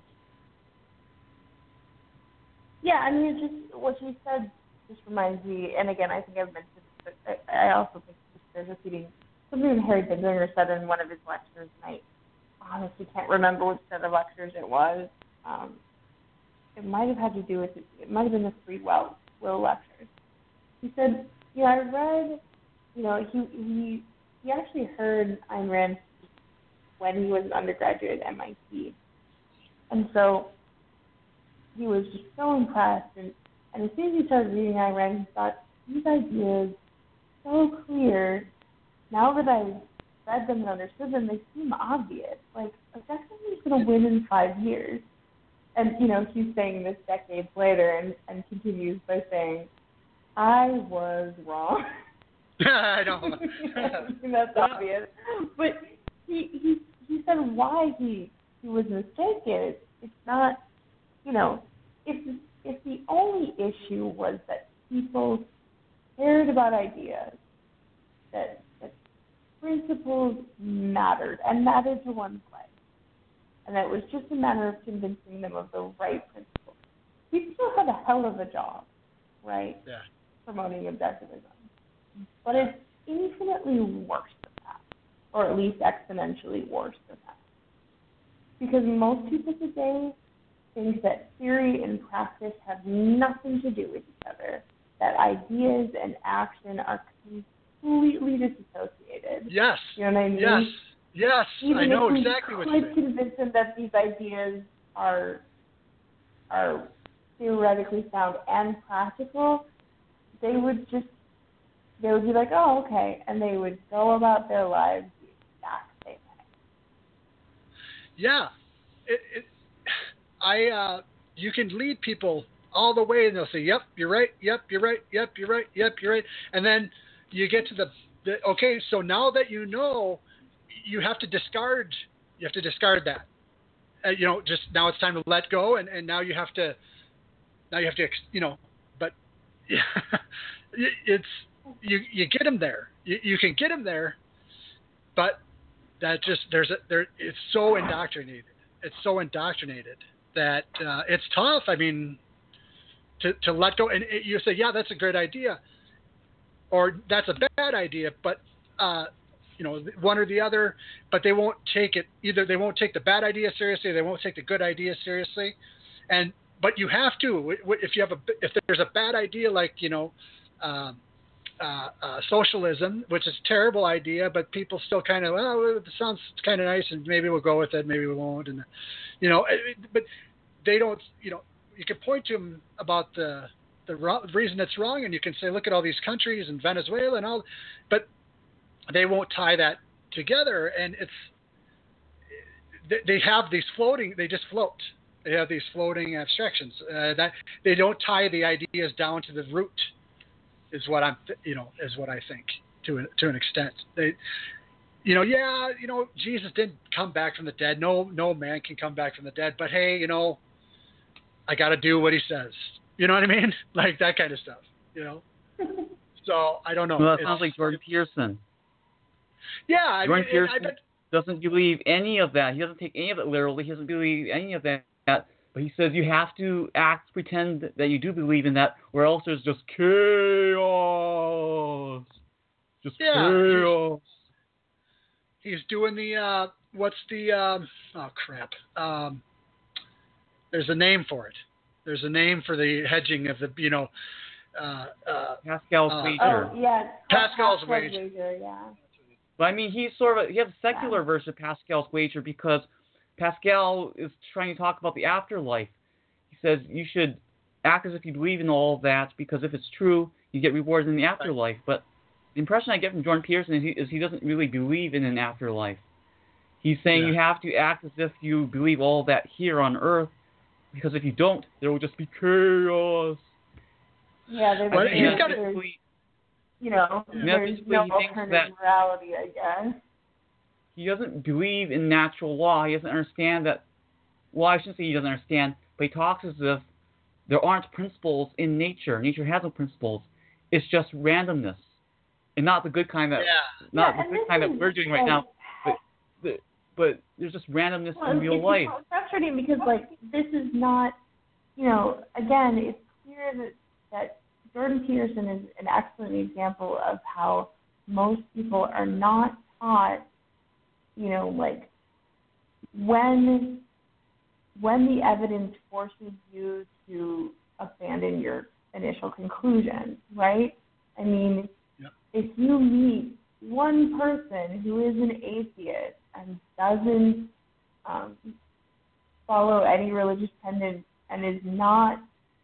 Yeah, I mean, it's just what you said just reminds me, and again, I think I've mentioned this, but I also think there's repeating something Harry Binger said in one of his lectures, and I honestly can't remember which set of lectures it was. It might have had to do with it might have been the free will lectures. He said, I read, he actually heard Ayn Rand when he was an undergraduate at MIT. And so he was just so impressed. And as soon as he started reading Ayn Rand, he thought, these ideas so clear. Now that I've read them and understood them, they seem obvious. Like, effectively is going to win in 5 years. And, he's saying this decades later and continues by saying, I was wrong. I know. That's obvious. But he said why he was mistaken. It's not, if the only issue was that people cared about ideas, that principles mattered and mattered to one's life, and that it was just a matter of convincing them of the right principles, we still have a hell of a job, right? Yeah. Promoting objectivism. But it's infinitely worse than that, or at least exponentially worse than that. Because most people today think that theory and practice have nothing to do with each other, that ideas and action are completely disassociated. Yes. You know what I mean? Yes. Even I know if exactly what you you could mean. convince them that these ideas are theoretically sound and practical, they would be like, oh, okay, and they would go about their lives the exact same way. Yeah. You can lead people all the way, and they'll say, yep, you're right, yep, you're right, yep, you're right, yep, you're right. And then you get to the okay, so now that you know, you have to discard that. Just now it's time to let go, and now you have to, but it's, you get them there. You can get them there, but that just, it's so indoctrinated. It's so indoctrinated that it's tough. I mean, to let go, and you say, yeah, that's a great idea, or that's a bad idea, but one or the other, but they won't take it either. They won't take the bad idea seriously. They won't take the good idea seriously. But you have to, if there's a bad idea like, socialism, which is a terrible idea, but people still kind of, it sounds kind of nice and maybe we'll go with it, maybe we won't. And, but they don't, you can point to them about the reason it's wrong, and you can say, look at all these countries and Venezuela and all, but they won't tie that together. And they have these they just float. They have these floating abstractions that they don't tie the ideas down to the root. Is what I think to an extent. Jesus didn't come back from the dead. No man can come back from the dead. But hey, I got to do what he says. You know what I mean? Like that kind of stuff. So I don't know. Well, that sounds like Jordan Peterson. Yeah, Jordan Peterson doesn't believe any of that. He doesn't take any of it literally. He doesn't believe any of that. But he says you have to pretend that you do believe in that, or else there's just chaos. Chaos. He's doing the there's a name for it. There's a name for the hedging of the Pascal's wager. Oh yeah, Pascal's wager. Yeah. But I mean, he has a secular version of Pascal's wager because Pascal is trying to talk about the afterlife. He says you should act as if you believe in all of that because if it's true, you get rewards in the afterlife. But the impression I get from Jordan Peterson is he doesn't really believe in an afterlife. He's saying you have to act as if you believe all that here on Earth because if you don't, there will just be chaos. Yeah, there's no alternative morality, I guess. He doesn't believe in natural law. He doesn't understand that. Well, I shouldn't say he doesn't understand, but he talks as if there aren't principles in nature. Nature has no principles. It's just randomness, and not the good kind that kind that we're doing right now. But there's just randomness in real life. It's frustrating because this is not, again, it's clear that Jordan Peterson is an excellent example of how most people are not taught. When the evidence forces you to abandon your initial conclusion, right? I mean, if you meet one person who is an atheist and doesn't follow any religious tenets and is not,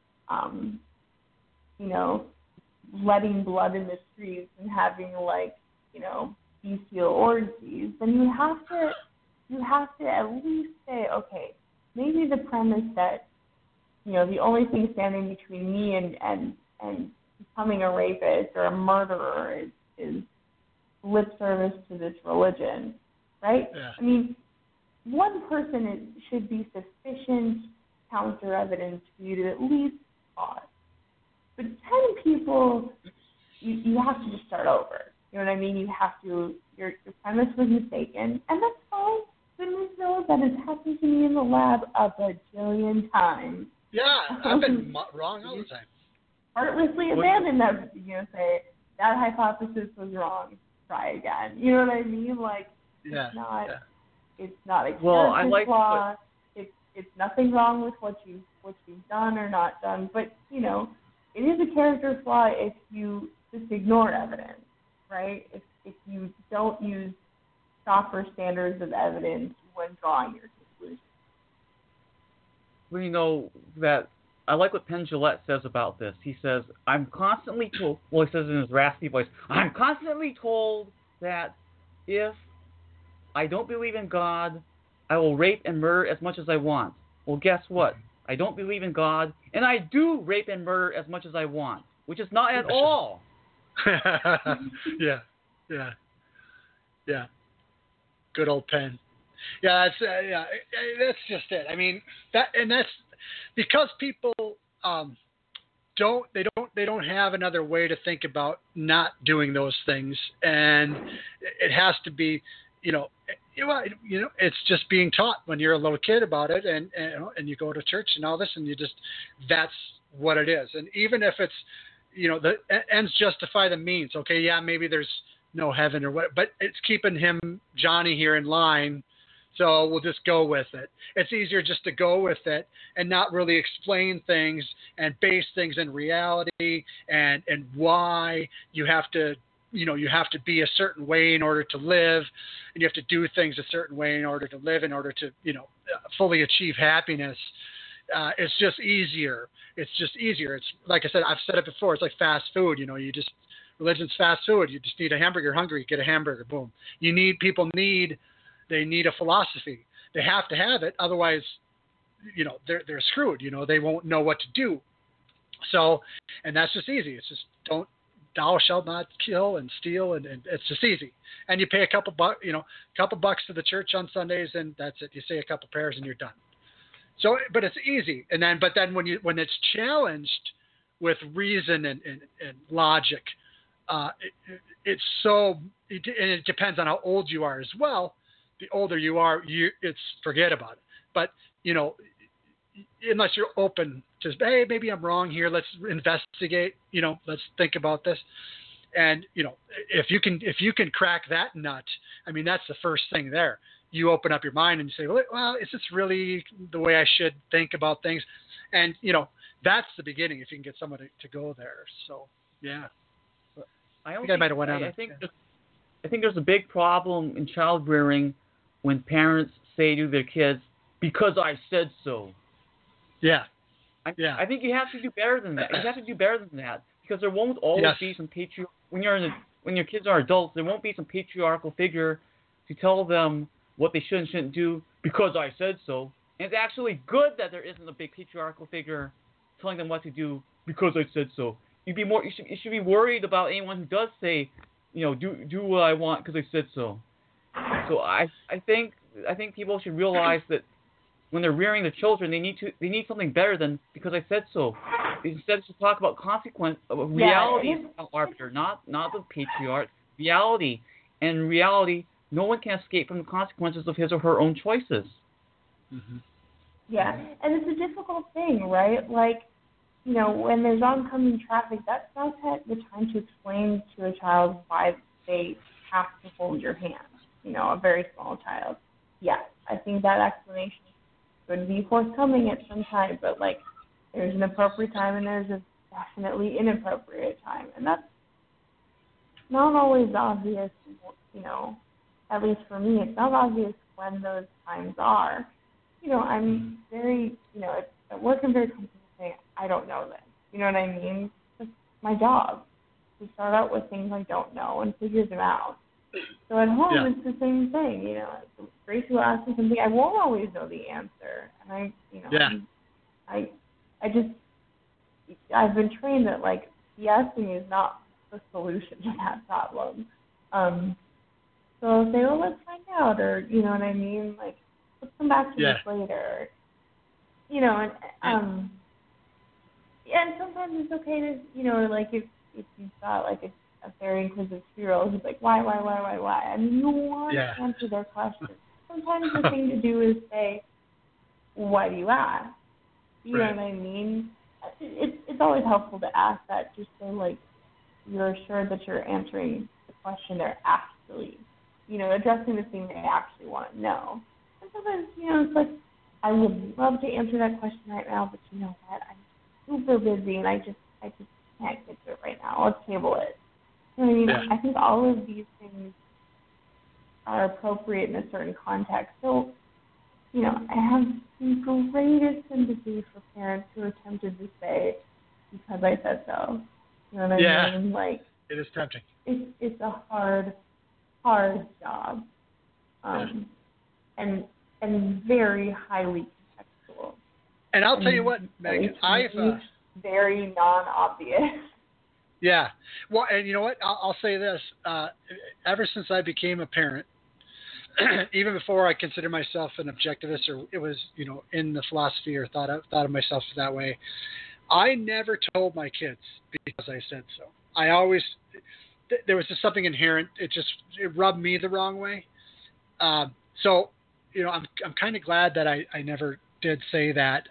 letting blood in the streets and having bestial orgies, then you have to at least say, okay, maybe the premise that, the only thing standing between me and becoming a rapist or a murderer is lip service to this religion, right? Yeah. I mean, one person should be sufficient counter evidence for you to at least pause. But 10 people, you have to just start over. You know what I mean? You have to, your premise was mistaken, and that's fine. Goodness knows that has happened to me in the lab a bajillion times. Yeah, I've been wrong all the time. Heartlessly abandon that, say, that hypothesis was wrong, try again. You know what I mean? It's not a character flaw. It's nothing wrong with what you've done or not done, but, it is a character flaw if you just ignore evidence, right? If you don't use proper standards of evidence when drawing your conclusions. Well, that I like what Penn Jillette says about this. He says, I'm constantly told, he says in his raspy voice, I'm constantly told that if I don't believe in God, I will rape and murder as much as I want. Well, guess what? I don't believe in God, and I do rape and murder as much as I want, which is not at all. Yeah. Good old Penn. Yeah, that's just it. I mean, that's because people don't have another way to think about not doing those things, and it has to be, it's just being taught when you're a little kid about it, and you go to church and all this, and that's what it is. And even if it's, the ends justify the means. Okay, yeah, maybe there's no heaven or what, but it's keeping Johnny here in line. So we'll just go with it. It's easier just to go with it and not really explain things and base things in reality and why you have to, you have to be a certain way in order to live, and you have to do things a certain way in order to live, in order to, fully achieve happiness. It's just easier. It's like I said, I've said it before. It's like fast food. Religion's fast food. You just need a hamburger. You're hungry, get a hamburger. Boom. They need a philosophy. They have to have it. Otherwise, they're screwed. They won't know what to do. So, and that's just easy. It's just thou shalt not kill and steal. And it's just easy. And you pay a couple bucks to the church on Sundays, and that's it. You say a couple prayers and you're done. So, but it's easy. But then when it's challenged with reason and logic, it depends on how old you are as well. The older you are, it's forget about it. But, unless you're open to, hey, maybe I'm wrong here. Let's investigate, let's think about this. And, if you can crack that nut, I mean, that's the first thing there. You open up your mind and you say, well, is this really the way I should think about things? And, that's the beginning if you can get someone to go there. So, yeah. I think there's a big problem in child rearing when parents say to their kids, because I said so. Yeah. I think you have to do better than that. You have to do better than that, because there won't always be some when your kids are adults, there won't be some patriarchal figure to tell them what they should and shouldn't do because I said so. And it's actually good that there isn't a big patriarchal figure telling them what to do because I said so. You should be worried about anyone who does say, do what I want because I said so. So I think people should realize that when they're rearing their children, they need something better than because I said so. Instead, to talk about consequence, reality is arbiter, not the patriarch. Reality, and in reality, no one can escape from the consequences of his or her own choices. Mm-hmm. Yeah, and it's a difficult thing, right? Like, when there's oncoming traffic, that's not the time to explain to a child why they have to hold your hand. A very small child. Yes, I think that explanation would be forthcoming at some time, but there's an appropriate time and there's a definitely inappropriate time, and that's not always obvious. At least for me, it's not obvious when those times are. I'm very, at work I'm very comfortable saying I don't know this. You know what I mean? It's my job to start out with things I don't know and figure them out. So at home, it's the same thing. Gracie will ask me something, I won't always know the answer, and I've been trained that BSing is not the solution to that problem. So I'll say, well, let's find out, or you know what I mean, let's come back to this later. And sometimes it's okay to, if you've got a very inquisitive 2-year-old who's like, why? I mean, you want to answer their questions. Sometimes the thing to do is say, why do you ask? You know what I mean? It's always helpful to ask that, just so you're sure that you're answering the question they're actually, addressing the thing they actually want to know. And sometimes, it's I would love to answer that question right now, but you know what? I'm super busy and I just can't get to it right now. Let's table it. You know what I mean? I think all of these things are appropriate in a certain context. So, I have the greatest sympathy for parents who are tempted to say, because I said so. You know what I mean? It is tempting. It's a hard job. And very highly contextual. And I'll tell you what, Megan, very non-obvious. Yeah. Well, and you know what? I'll say this. Ever since I became a parent, even before I considered myself an objectivist, or it was, in the philosophy, or thought of myself that way, I never told my kids because I said so. I always, there was just something inherent. It rubbed me the wrong way. So, I'm kind of glad that I never did say that.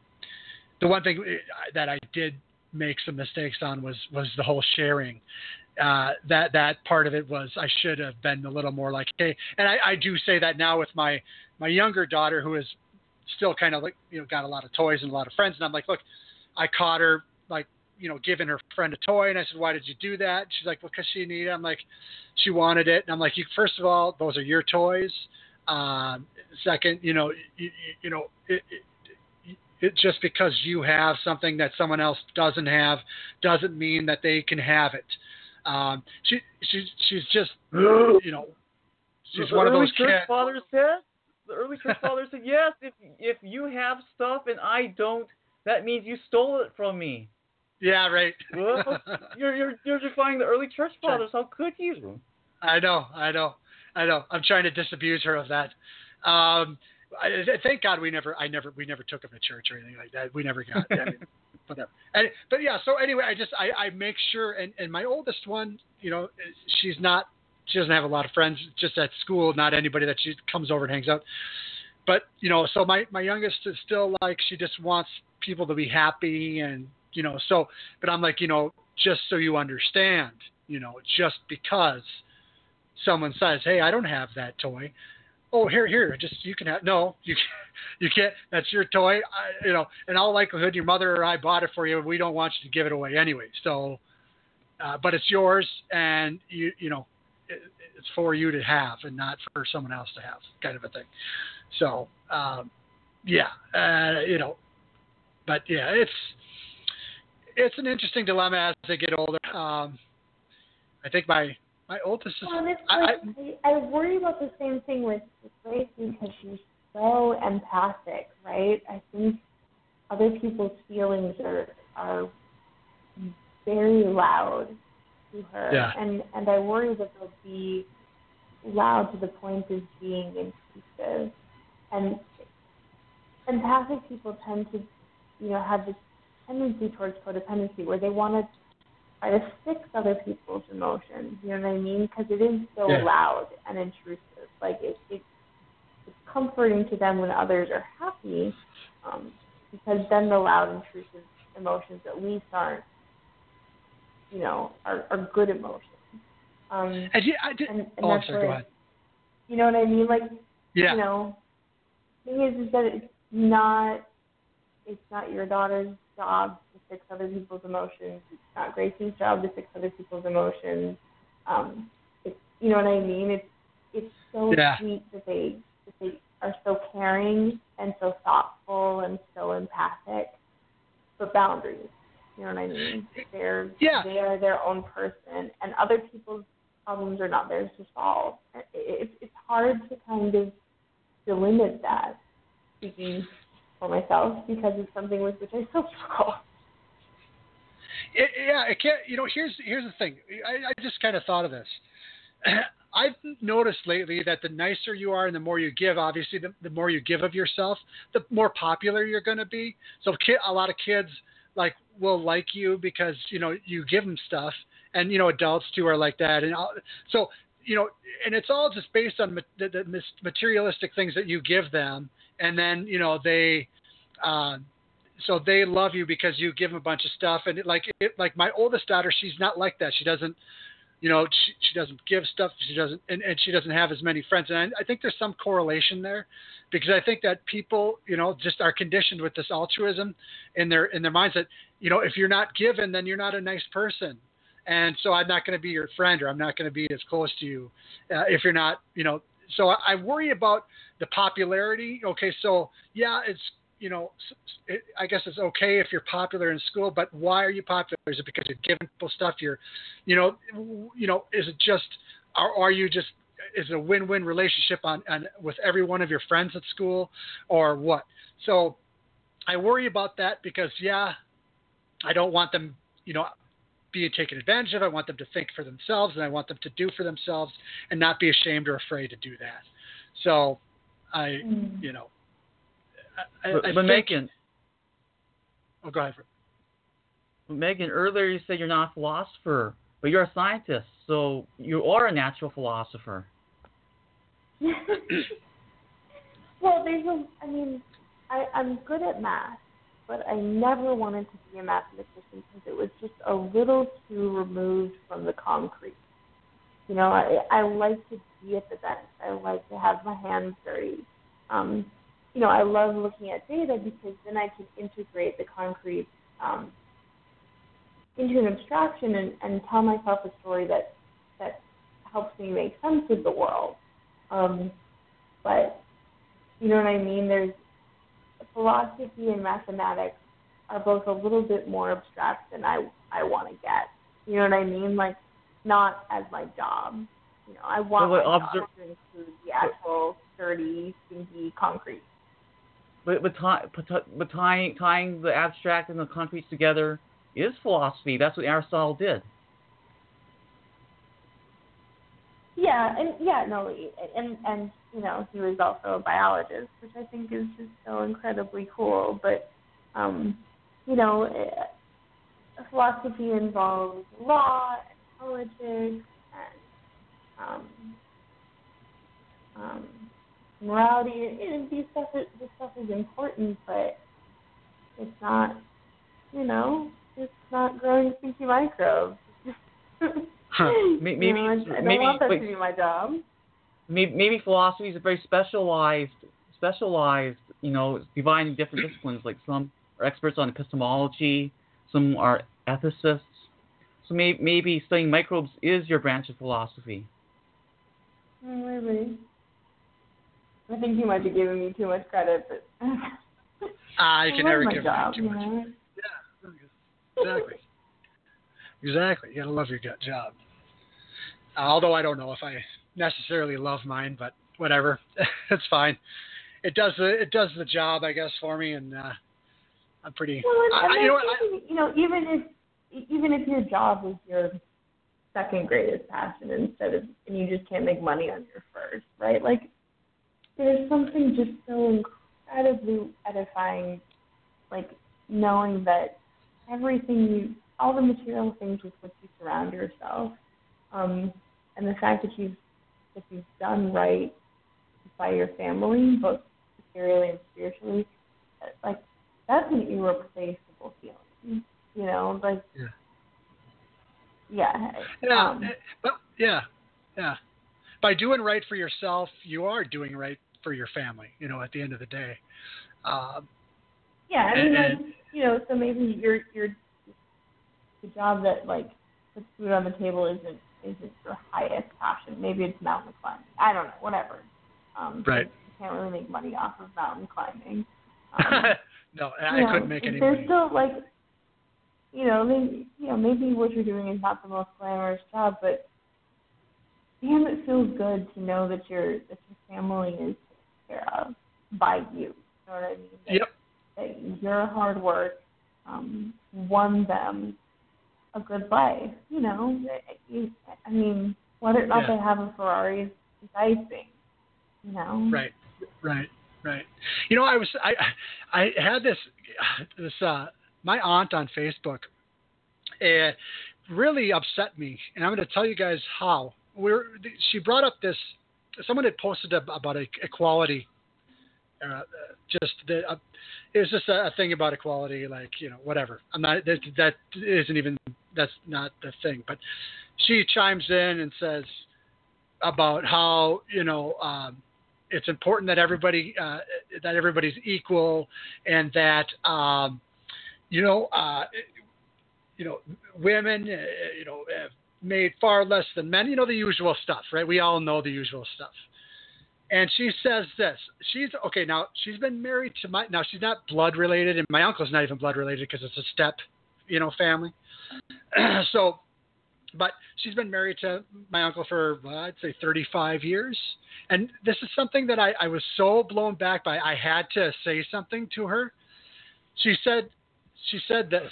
The one thing that I did make some mistakes on was the whole sharing. that part of it was I should have been a little more like, hey, and I do say that now with my younger daughter, who is still kind of like, got a lot of toys and a lot of friends. And I'm like, look, I caught her like, giving her friend a toy. And I said, why did you do that? She's like, well, because she needed it. I'm like, she wanted it. And I'm like, first of all, those are your toys. Second, it just because you have something that someone else doesn't have doesn't mean that they can have it. She's just, she's one of those kids. The early church father said, yes, if you have stuff and I don't, that means you stole it from me. Yeah, right. Well, you're defying the early church fathers. How could you? I know. I'm trying to disabuse her of that. Thank God we never took him to church or anything like that. We never got. Whatever. But yeah. So anyway, I make sure. And my oldest one, she doesn't have a lot of friends just at school. Not anybody that she comes over and hangs out. But so my youngest is still like, she just wants people to be happy and. So, but I'm like, just so you understand, just because someone says, hey, I don't have that toy. Oh, here, just, you can have, no, you can't, that's your toy. In all likelihood, your mother or I bought it for you. We don't want you to give it away anyway. So, but it's yours and it's for you to have and not for someone else to have, kind of a thing. So, but yeah, it's an interesting dilemma as they get older. I think my oldest is. Well, I worry about the same thing with Grace because she's so empathic, right? I think other people's feelings are very loud to her, yeah. and I worry that they'll be loud to the point of being intrusive. And empathic people tend to, have this tendency towards codependency where they want to try to fix other people's emotions, you know what I mean? Because it is so loud and intrusive. Like, it's comforting to them when others are happy, because then the loud, intrusive emotions at least aren't, are good emotions. And that's sorry, go ahead. You know what I mean? Like, yeah. Thing is that it's not your daughter's job to fix other people's emotions. It's not Gracie's job to fix other people's emotions. It's, you know what I mean? It's so sweet that they are so caring and so thoughtful and so empathic, but boundaries. You know what I mean? They are their own person, and other people's problems are not theirs to solve. It's hard to kind of delimit that, speaking for myself, because it's something with which I still struggle. It can't. Here's the thing. I just kind of thought of this. I've noticed lately that the nicer you are and the more you give, obviously, the more you give of yourself, the more popular you're going to be. So a lot of kids will like you because you give them stuff, and adults too are like that, and so. And it's all just based on the materialistic things that you give them. And then, so they love you because you give them a bunch of stuff. And like my oldest daughter, she's not like that. She doesn't, she doesn't give stuff. She doesn't, and she doesn't have as many friends. And I think there's some correlation there, because I think that people, just are conditioned with this altruism in their minds that, if you're not given, then you're not a nice person. And so I'm not going to be your friend, or I'm not going to be as close to you if you're not, So I worry about the popularity. Okay, so yeah, it's, I guess it's okay if you're popular in school, but why are you popular? Is it because you're giving people stuff? Is it just, are you just, is it a win-win relationship on with every one of your friends at school, or what? So I worry about that because, I don't want them, being taken advantage of. I want them to think for themselves, and I want them to do for themselves and not be ashamed or afraid to do that. So I But Megan. Oh, go ahead. Megan, earlier you said you're not a philosopher, but you're a scientist, so you are a natural philosopher. Well, I'm good at math, but I never wanted to be a mathematician because it was just a little too removed from the concrete. You know, I like to be at the bench. I like to have my hands dirty. You know, I love looking at data because then I can integrate the concrete into an abstraction and tell myself a story that helps me make sense of the world. But, you know what I mean? There's philosophy and mathematics are both a little bit more abstract than I want to get. You know what I mean? Like, not as my job. You know, I want my job to include the actual sturdy, stinky concrete. But tying the abstract and the concrete together is philosophy. That's what Aristotle did. Yeah, and you know, he was also a biologist, which I think is just so incredibly cool. But you know, philosophy involves law and politics and morality. And this stuff is important, but it's not, you know, it's not growing stinky microbes. Maybe, you know, I don't want that to be my job. Maybe philosophy is a very specialized, you know, dividing different disciplines. Like some are experts on epistemology, some are ethicists. So maybe studying microbes is your branch of philosophy. Maybe. I think you might be giving me too much credit, but you can never give me too much. Know? Yeah, exactly. You gotta love your job. Although I don't know if I necessarily love mine, but whatever, it's fine. It does the job, I guess, for me, and I'm pretty. Well, you know, even if your job is your second greatest passion and you just can't make money on your first, right? Like, there's something just so incredibly edifying, like knowing that all the material things with which you surround yourself, and the fact that you've done right by your family, both materially and spiritually, like that's an irreplaceable feeling. You know, like yeah. By doing right for yourself, you are doing right for your family. You know, at the end of the day. Yeah, I mean, you know, so maybe your the job that like puts food on the table isn't your highest passion. Maybe it's mountain climbing. I don't know, whatever. Right. You can't really make money off of mountain climbing. No, I couldn't make any money. There's still like, maybe what you're doing is not the most glamorous job, but damn, it feels good to know that your family is taken care of by you. You know what I mean? That your hard work won them a good life. You know, I mean, whether or not they have a Ferrari is icing. You know. Right. You know, I had this my aunt on Facebook. It really upset me, and I'm going to tell you guys how. She brought up this. Someone had posted about equality. It was just a thing about equality, like, you know, whatever. I'm not. That's not the thing. But she chimes in and says about how, you know, it's important that everybody's equal, and that women have made far less than men. You know, the usual stuff, right? We all know the usual stuff. And she says this. She's been married to now she's not blood related, and my uncle's not even blood related because it's a step, family. So, but she's been married to my uncle for, I'd say 35 years. And this is something that I was so blown back by. I had to say something to her. She said this.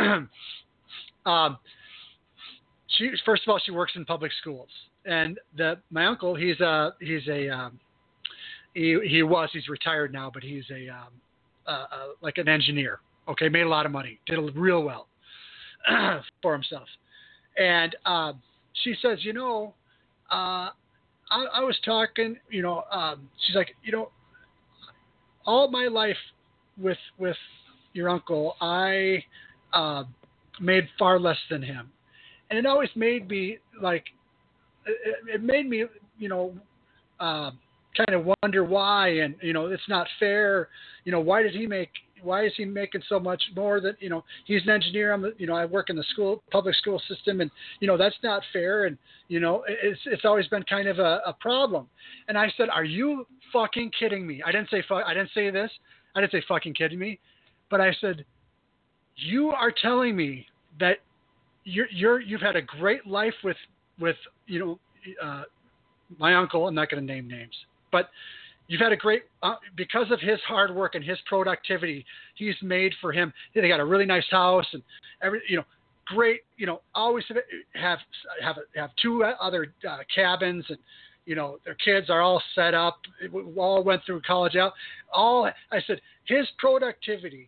First of all, she works in public schools, and my uncle, he's retired now, but he's like an engineer. Okay, made a lot of money, did real well for himself, and she says, I was talking, she's like, all my life with your uncle, I made far less than him, and it always made me like, it made me, kind of wonder why, and it's not fair. Why is he making so much more than, he's an engineer. I work in the public school system, and that's not fair. And it's always been kind of a problem. And I said, are you fucking kidding me? I didn't say this. I didn't say fucking kidding me, but I said, you are telling me that you've had a great life with my uncle. I'm not going to name names, but you've had a great, because of his hard work and his productivity, he's made for him. They got a really nice house and great, always have two other cabins, and, their kids are all set up. We all went through college out. I said, his productivity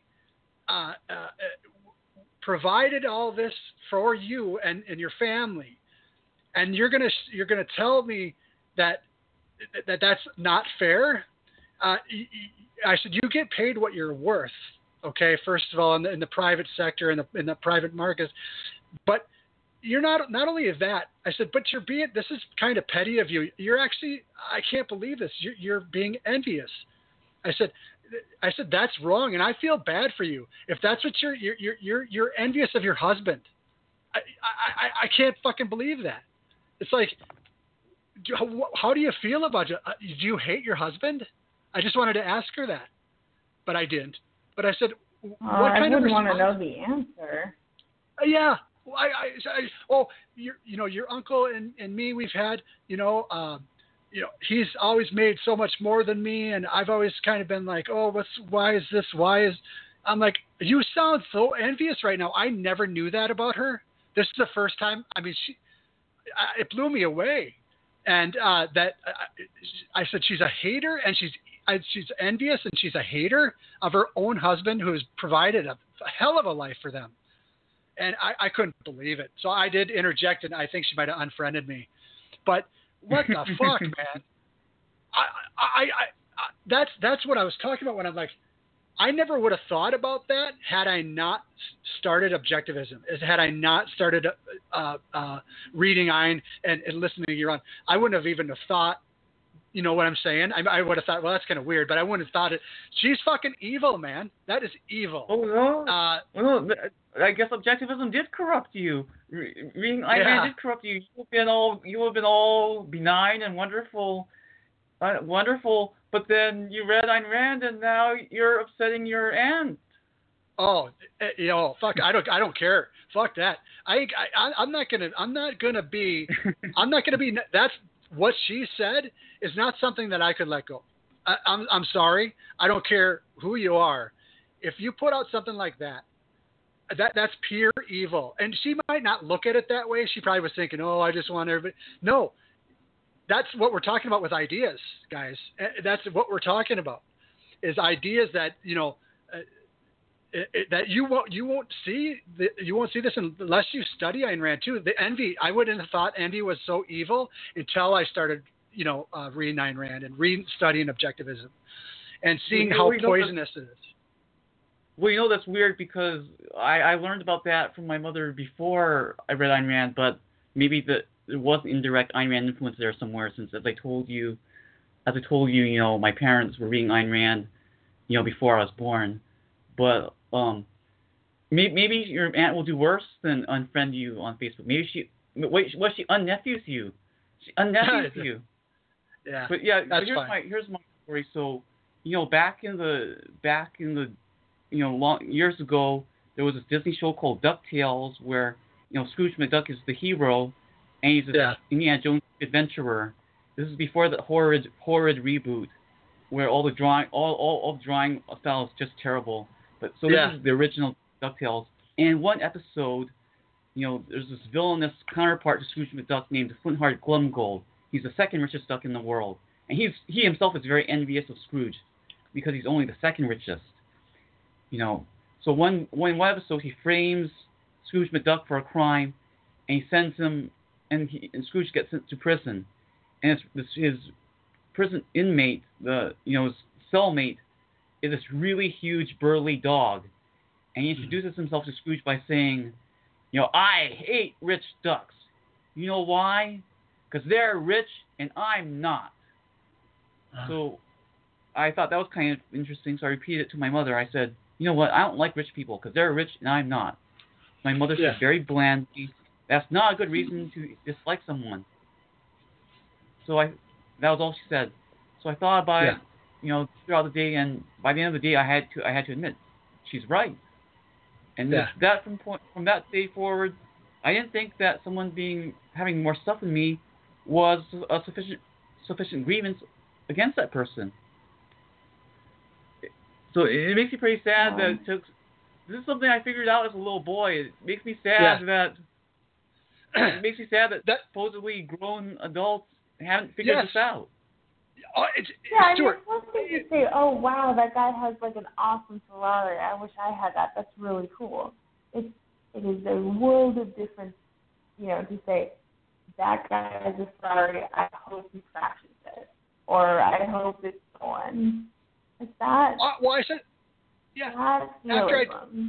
provided all this for you and your family. And you're gonna tell me that's not fair. I said, you get paid what you're worth. Okay, first of all, in the private sector, in the private markets, but you're not only that. I said, but this is kind of petty of you. You're actually, I can't believe this. You're being envious. I said that's wrong, and I feel bad for you if that's what you're envious of your husband. I can't fucking believe that. It's like, how do you feel about it? Do you hate your husband? I just wanted to ask her that, but I didn't. But I said, what kind of response? I wouldn't want to know the answer. Yeah. Your uncle and me, we've had, he's always made so much more than me, and I've always kind of been like, why is this? I'm like, you sound so envious right now. I never knew that about her. This is the first time. I mean, it blew me away. And I said she's a hater, and she's envious, and she's a hater of her own husband, who has provided a hell of a life for them. And I couldn't believe it. So I did interject, and I think she might have unfriended me. But what the fuck, man? That's what I was talking about when I'm like, I never would have thought about that had I not started Objectivism. Had I not started reading Ayn and listening to Yaron, I wouldn't have even thought. You know what I'm saying? I would have thought, well, that's kind of weird, but I wouldn't have thought it. She's fucking evil, man. That is evil. Oh no! Well, I guess Objectivism did corrupt you. Reading Ayn Rand did corrupt you. You have been all benign and wonderful. But then you read Ayn Rand, and now you're upsetting your aunt. Oh, fuck! I don't care. Fuck that. I'm not gonna be. That's what she said is not something that I could let go. I'm sorry. I don't care who you are. If you put out something like that's pure evil. And she might not look at it that way. She probably was thinking, I just want everybody. No. That's what we're talking about with ideas, guys. That's what we're talking about, is ideas that that you won't see this unless you study Ayn Rand too. The envy, I wouldn't have thought envy was so evil until I started reading Ayn Rand and studying Objectivism and seeing how poisonous it is. Well, that's weird because I learned about that from my mother before I read Ayn Rand, but maybe there was indirect Ayn Rand influence there somewhere, since as I told you, my parents were reading Ayn Rand, before I was born. But maybe your aunt will do worse than unfriend you on Facebook. Maybe she unnephews you. She unnephews you. Yeah. But yeah, that's here's my story. So, back in the long years ago, there was this Disney show called DuckTales where Scrooge McDuck is the hero, and he's this Indiana Jones adventurer. This is before the horrid reboot, where all the drawing style is just terrible. But so this is the original DuckTales. And one episode, there's this villainous counterpart to Scrooge McDuck named Flintheart Glumgold. He's the second richest duck in the world, and he himself is very envious of Scrooge because he's only the second richest. So one episode he frames Scrooge McDuck for a crime, and he sends him, and Scrooge gets sent to prison, and his prison inmate, his cellmate, is this really huge burly dog, and he introduces himself to Scrooge by saying, I hate rich ducks. You know why? Because they're rich and I'm not. So I thought that was kind of interesting, so I repeated it to my mother. I said, you know what, I don't like rich people because they're rich and I'm not. My mother said very blandly, that's not a good reason to dislike someone. So that was all she said. So I thought about it, throughout the day, and by the end of the day, I had to admit, she's right. And from that day forward, I didn't think that someone having more stuff than me was a sufficient grievance against that person. So it makes me pretty sad that this is something I figured out as a little boy. It makes me sad that supposedly grown adults haven't figured this out. Stuart. One thing to say, oh wow, that guy has like an awesome Ferrari. I wish I had that. That's really cool. It is a world of difference, to say that guy has a Ferrari. I hope he crashes it, or I hope it's stolen. Is that? Well, I said, that's realism.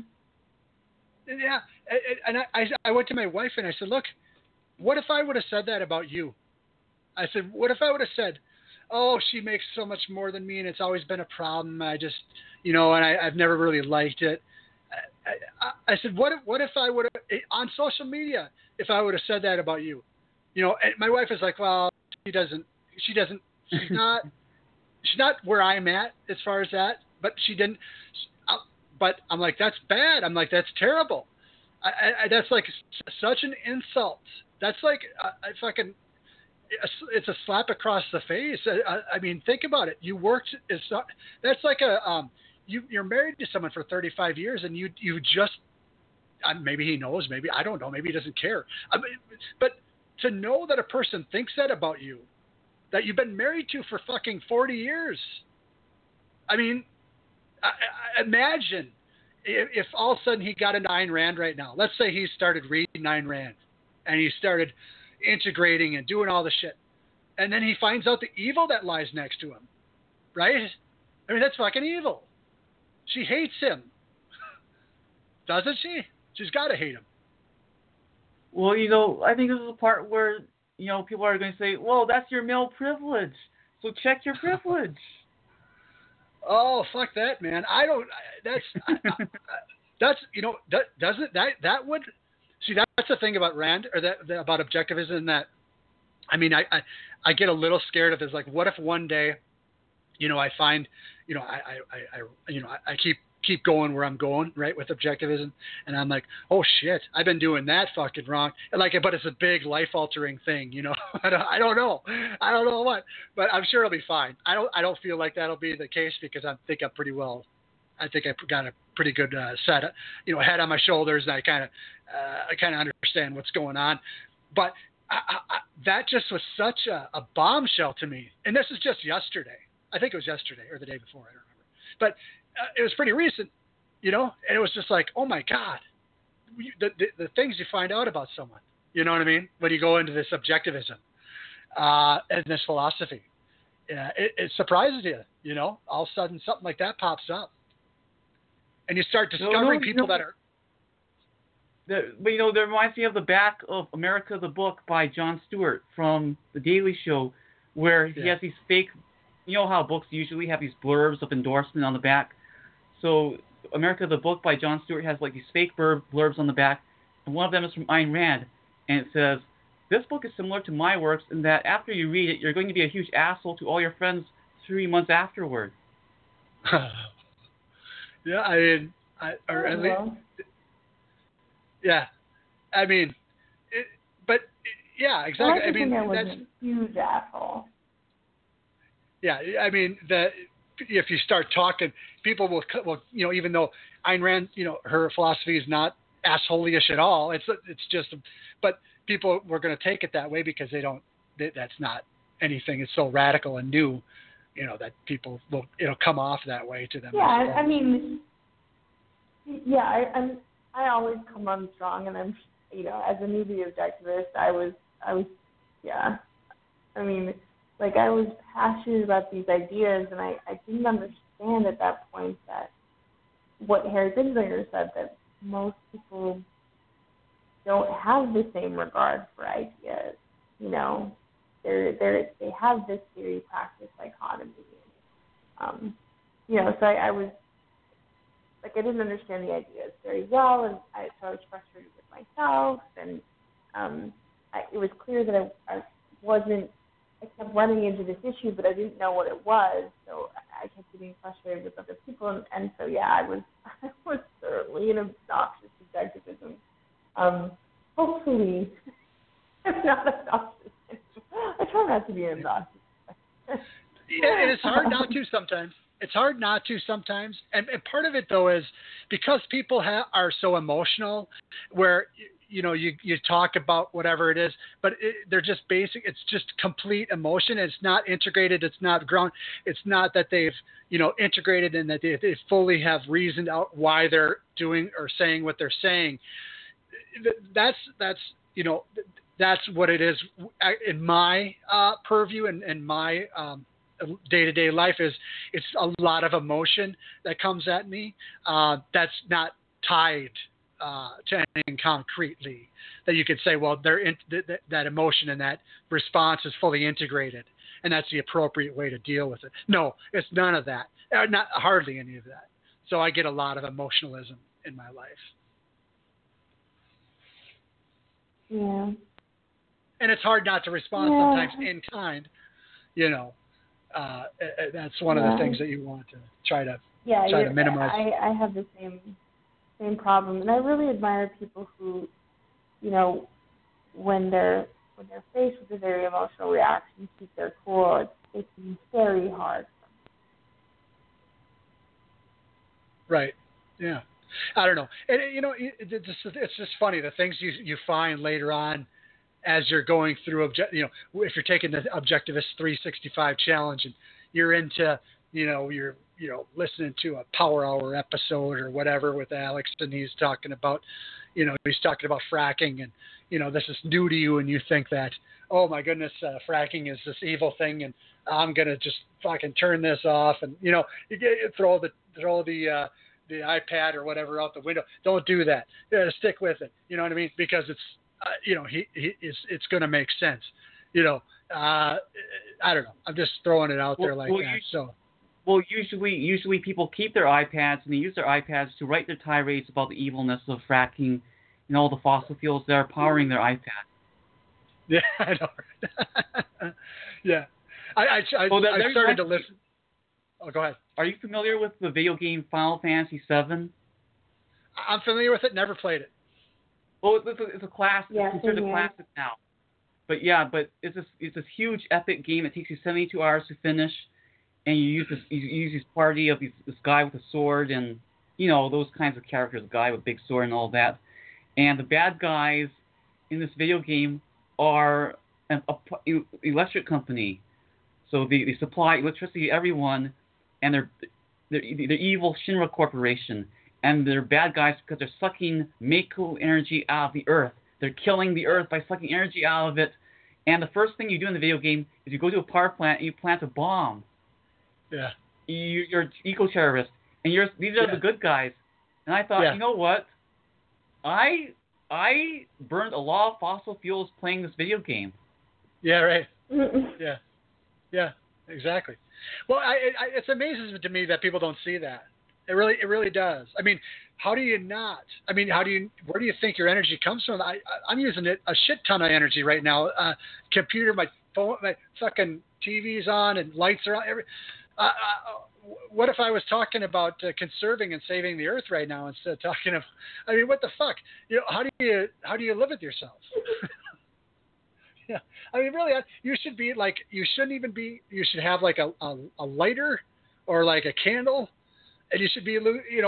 And I went to my wife and I said, look, what if I would have said that about you? I said, what if I would have said, oh, she makes so much more than me and it's always been a problem. I just, and I've never really liked it. I said, what if I would have, on social media, if I would have said that about you? And my wife is like, well, she's not where I'm at as far as that, but she didn't. But I'm like, that's bad. I'm like, that's terrible. That's like such an insult. That's like it's a slap across the face. I mean, think about it. You worked. That's like you're married to someone for 35 years, and you just maybe he knows, maybe I don't know, maybe he doesn't care. But to know that a person thinks that about you, that you've been married to for fucking 40 years. I mean, imagine if all of a sudden he got into Ayn Rand right now. Let's say he started reading Ayn Rand and he started integrating and doing all the shit. And then he finds out the evil that lies next to him. Right? I mean, that's fucking evil. She hates him. Doesn't she? She's got to hate him. Well, I think this is the part where people are going to say, well, that's your male privilege. So check your privilege. Oh, fuck that, man. That would, see, that's the thing about Rand, or about objectivism, that, I mean, I get a little scared of this. Like, what if one day, I find, I keep going where I'm going, right, with objectivism, and I'm like, oh shit, I've been doing that fucking wrong, but it's a big life-altering thing, I don't know what, but I'm sure it'll be fine. I don't feel like that'll be the case, because I think I've got a pretty good set, head on my shoulders, and I kind of understand what's going on, but that just was such a bombshell to me, and this is just yesterday. I think it was yesterday or the day before, I don't remember, but it was pretty recent, and it was just like, oh my God, the things you find out about someone, you know what I mean? When you go into this objectivism and this philosophy, it surprises you, all of a sudden something like that pops up, and you start discovering people that are. But that reminds me of the back of America the Book by Jon Stewart from The Daily Show, where he has these fake. How books usually have these blurbs of endorsement on the back. So America the Book by Jon Stewart has like these fake blurbs on the back, and one of them is from Ayn Rand, and it says, "This book is similar to my works in that after you read it, you're going to be a huge asshole to all your friends 3 months afterward." Yeah, I mean, yeah, I mean, yeah, exactly. I mean, that's a huge asshole. Yeah, I mean, if you start talking, people will, even though Ayn Rand, her philosophy is not asshole-ish at all. It's just, but people were going to take it that way because that's not anything. It's so radical and new, that people will, come off that way to them. Yeah, I mean, I always come on strong, and I'm, as a newbie objectivist, I was, yeah, I mean, like, I was passionate about these ideas, and I didn't understand at that point that what Harry Binslinger said, that most people don't have the same regard for ideas. You know, they have this theory practice dichotomy. You know, so I was like, I didn't understand the ideas very well, and so I was frustrated with myself, and it was clear that I kept running into this issue, but I didn't know what it was, so I kept getting frustrated with other people, and so yeah, I was certainly an obnoxious subjectivism. Hopefully, I'm not obnoxious. I try not to be obnoxious. Yeah, it's hard not to sometimes. It's hard not to sometimes, and part of it though is because people are so emotional, where you know you talk about whatever it is, but they're just basic. It's just complete emotion. It's not integrated. It's not ground. It's not that they've integrated and that they fully have reasoned out why they're doing or saying what they're saying. That's what it is in my purview and in my day-to-day life. Is it's a lot of emotion that comes at me that's not tied to anything concretely that you could say, well, that emotion and that response is fully integrated and that's the appropriate way to deal with it. No, it's none of that. Not hardly any of that. So I get a lot of emotionalism in my life. Yeah. And it's hard not to respond sometimes in kind, that's one of the things that you want to try to minimize. I have the same problem, and I really admire people who, when they're faced with a very emotional reaction, keep their cool. It's very hard. Right. Yeah. I don't know. And it's just funny the things you find later on as you're going through if you're taking the Objectivist 365 challenge and you're into you're listening to a Power Hour episode or whatever with Alex, and he's talking about fracking, and this is new to you, and you think that, oh my goodness, fracking is this evil thing, and I'm gonna just fucking turn this off, and you throw the iPad or whatever out the window. Don't do that. Stick with it. You know what I mean? Because it's it's going to make sense. I don't know. I'm just throwing it out there that. Well, usually people keep their iPads and they use their iPads to write their tirades about the evilness of fracking and all the fossil fuels that are powering their iPad. Yeah, I know. Yeah, I started to listen. Oh, go ahead. Are you familiar with the video game Final Fantasy VII? I'm familiar with it. Never played it. Well, it's a classic. Yeah, it's considered a classic now. But it's this huge epic game. It takes you 72 hours to finish, and you use this party of this guy with a sword and those kinds of characters, a guy with a big sword and all that. And the bad guys in this video game are an electric company, so they supply electricity to everyone, and they're evil Shinra Corporation. And they're bad guys because they're sucking Mako energy out of the earth. They're killing the earth by sucking energy out of it. And the first thing you do in the video game is you go to a power plant and you plant a bomb. Yeah. You're an eco-terrorist. And these are the good guys. And I thought, you know what? I burned a lot of fossil fuels playing this video game. Yeah, right. Yeah, exactly. Well, it's amazing to me that people don't see that. It really does. I mean, how do you not? I mean, where do you think your energy comes from? I'm using a shit ton of energy right now. Computer, my phone, my fucking TV's on and lights are on. What if I was talking about conserving and saving the earth right now instead of talking of? I mean, what the fuck? How do you live with yourself? Yeah, I mean, really, you should be like, you shouldn't even be. You should have like a lighter or like a candle. And you should be,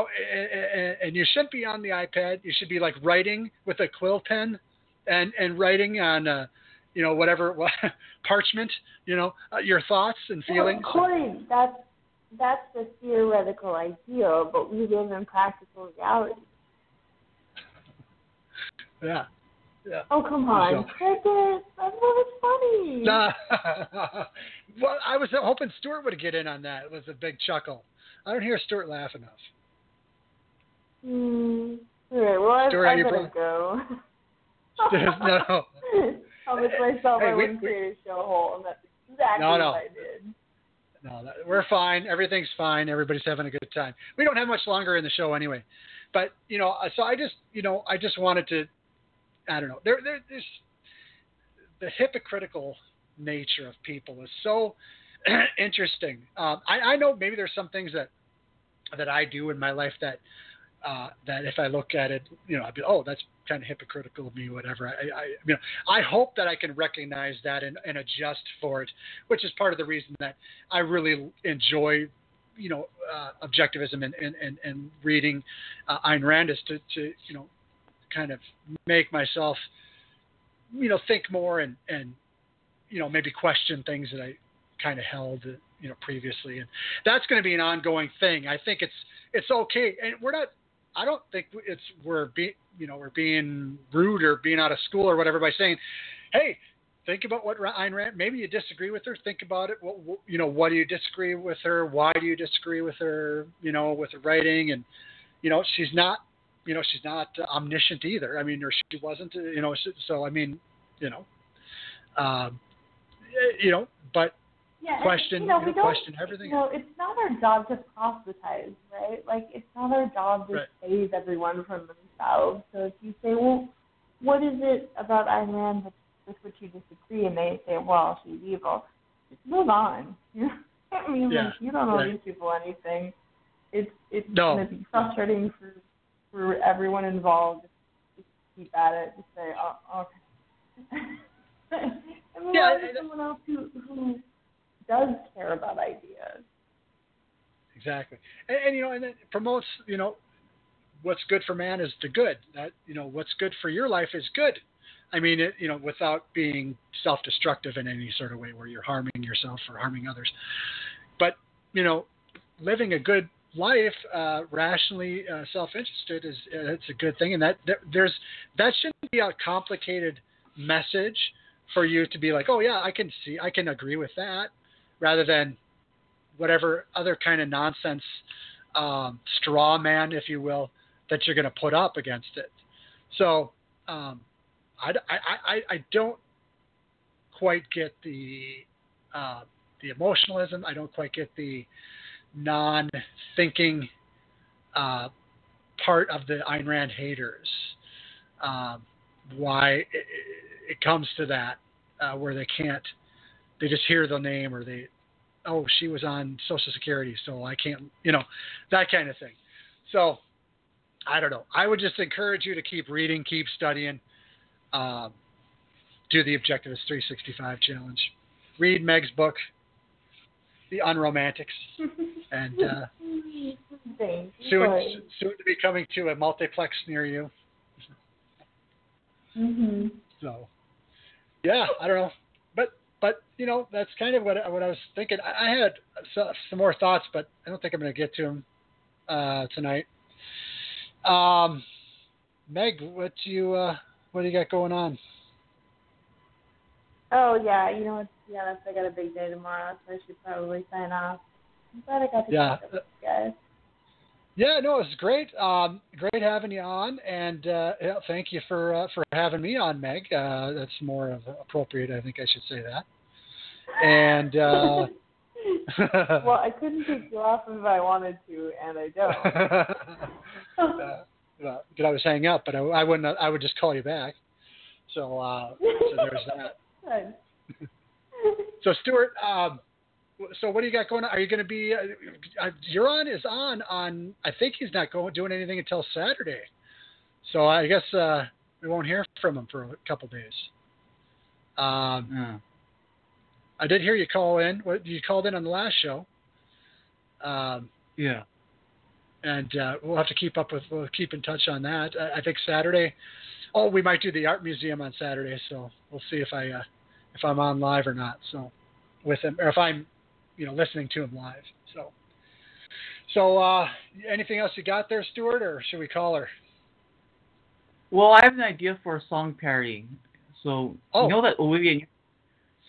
and you shouldn't be on the iPad. You should be like writing with a quill pen, and writing on, whatever parchment, your thoughts and feelings. Well, Corey, that's the theoretical ideal, but we live in practical reality. Yeah. Oh, come on, Cricket. That was funny. Well, I was hoping Stuart would get in on that. It was a big chuckle. I don't hear Stuart laugh enough. All right, well, I Stuart, better go. No. Promise myself Hey, I wouldn't create a show hole, and that's exactly what I did. No, we're fine. Everything's fine. Everybody's having a good time. We don't have much longer in the show anyway. But, so I just wanted to, I don't know. There's the hypocritical nature of people is so interesting. I know maybe there's some things that I do in my life that if I look at it, I'd be, oh, that's kind of hypocritical of me, whatever. I hope that I can recognize that and adjust for it, which is part of the reason that I really enjoy, objectivism and reading Ayn Rand is to kind of make myself, think more and maybe question things that I kind of held, previously. And that's going to be an ongoing thing. I think it's okay. And I don't think we're being rude or being out of school or whatever by saying, hey, think about what Ayn Rand, maybe you disagree with her. Think about it. What do you disagree with her? Why do you disagree with her, with her writing? And, she's not omniscient either. I mean, or she wasn't, so, I mean, but yeah, question, and, question everything. It's not our job to proselytize, right? Like, it's not our job to Right. save everyone from themselves. So if you say, well, what is it about Ayn Rand with which you disagree? And they say, well, she's evil. Just move on. I mean, Yeah. like, you don't owe Right. these people anything. It's No. going to be frustrating for everyone involved. Just keep at it. Just say, oh, okay. And move on to someone else who does care about ideas. Exactly. And it promotes, what's good for man is the good. That, what's good for your life is good. I mean, without being self-destructive in any sort of way where you're harming yourself or harming others. But, living a good life, rationally self-interested it's a good thing. And that shouldn't be a complicated message for you to be like, oh yeah, I can agree with that, rather than whatever other kind of nonsense straw man, if you will, that you're going to put up against it. So I don't quite get the emotionalism. I don't quite get the non-thinking part of the Ayn Rand haters. Why it comes to that, where they just hear the name, or she was on Social Security, so I can't, that kind of thing. So I don't know. I would just encourage you to keep reading, keep studying, do the Objectivist 365 challenge, read Meg's book, The Unromantics, and soon to be coming to a multiplex near you. Mm-hmm. So, yeah, I don't know, but that's kind of what I was thinking. I had some more thoughts, but I don't think I'm going to get to them tonight. Meg, what do you got going on? Oh yeah, I got a big day tomorrow, so I should probably sign off. I'm glad I got to talk to you guys. Yeah, no, it's great. Great having you on, and thank you for having me on, Meg. That's more of appropriate. I think I should say that. And well, I couldn't take you off if I wanted to, and I don't. Well, I was hang up, but I wouldn't. I would just call you back. So there's that. Good. So Stuart, so what do you got going on? Are you going to be? Euron is on. I think he's not doing anything until Saturday. So I guess we won't hear from him for a couple days. I did hear you call in. You called in on the last show. Yeah. And we'll have to we'll keep in touch on that. I think Saturday. Oh, we might do the art museum on Saturday, so we'll see if I'm on live or not. So with him, or if I'm, listening to him live. So anything else you got there, Stuart, or should we call her? Well, I have an idea for a song parody. So you know that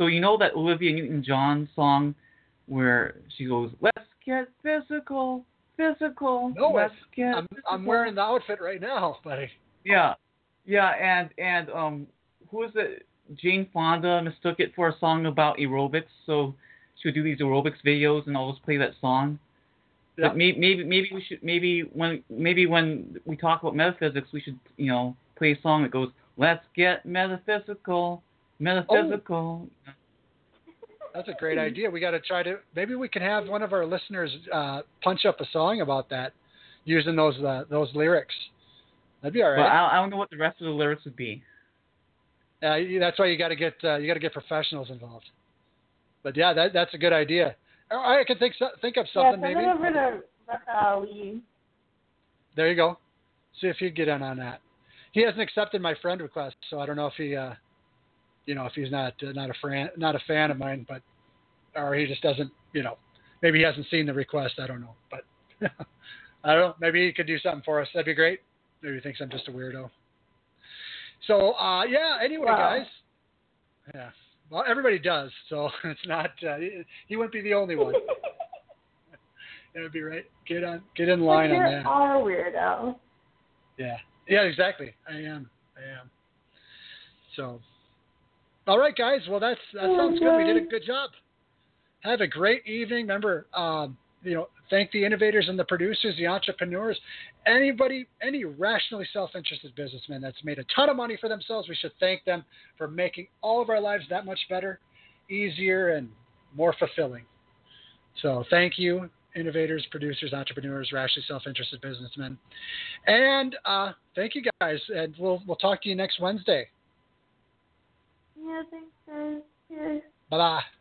Olivia Newton-John song where she goes, "Let's get physical, metaphysical. No, Let's get I'm physical. wearing the outfit right now, buddy. Yeah, and who is it? Jane Fonda mistook it for a song about aerobics, so she would do these aerobics videos and always play that song. Yeah. But maybe we should when we talk about metaphysics, we should play a song that goes, "Let's get metaphysical." Oh. That's a great idea. We got to try to. Maybe we can have one of our listeners punch up a song about that, using those lyrics. That'd be all right. But I don't know what the rest of the lyrics would be. That's why you got to get professionals involved. But yeah, that's a good idea. I can think of something maybe. Yeah, send it over to Lee. There you go. See if he'd get in on that. He hasn't accepted my friend request, so I don't know if he, if he's not a fan of mine, but or he just doesn't, maybe he hasn't seen the request. I don't know, but I don't know. Maybe he could do something for us. That'd be great. Maybe he thinks I'm just a weirdo. So anyway, guys. Yeah. Well, everybody does, so it's not. He wouldn't be the only one. It would be right. Get in line on that. You are a weirdo. Yeah, exactly. I am. So, all right, guys. Well, that sounds good. We did a good job. Have a great evening. Remember, thank the innovators and the producers, the entrepreneurs, any rationally self-interested businessman that's made a ton of money for themselves. We should thank them for making all of our lives that much better, easier, and more fulfilling. So thank you, innovators, producers, entrepreneurs, rationally self-interested businessmen. And thank you, guys. And we'll talk to you next Wednesday. Yeah, thanks, guys. Cheers. Bye-bye.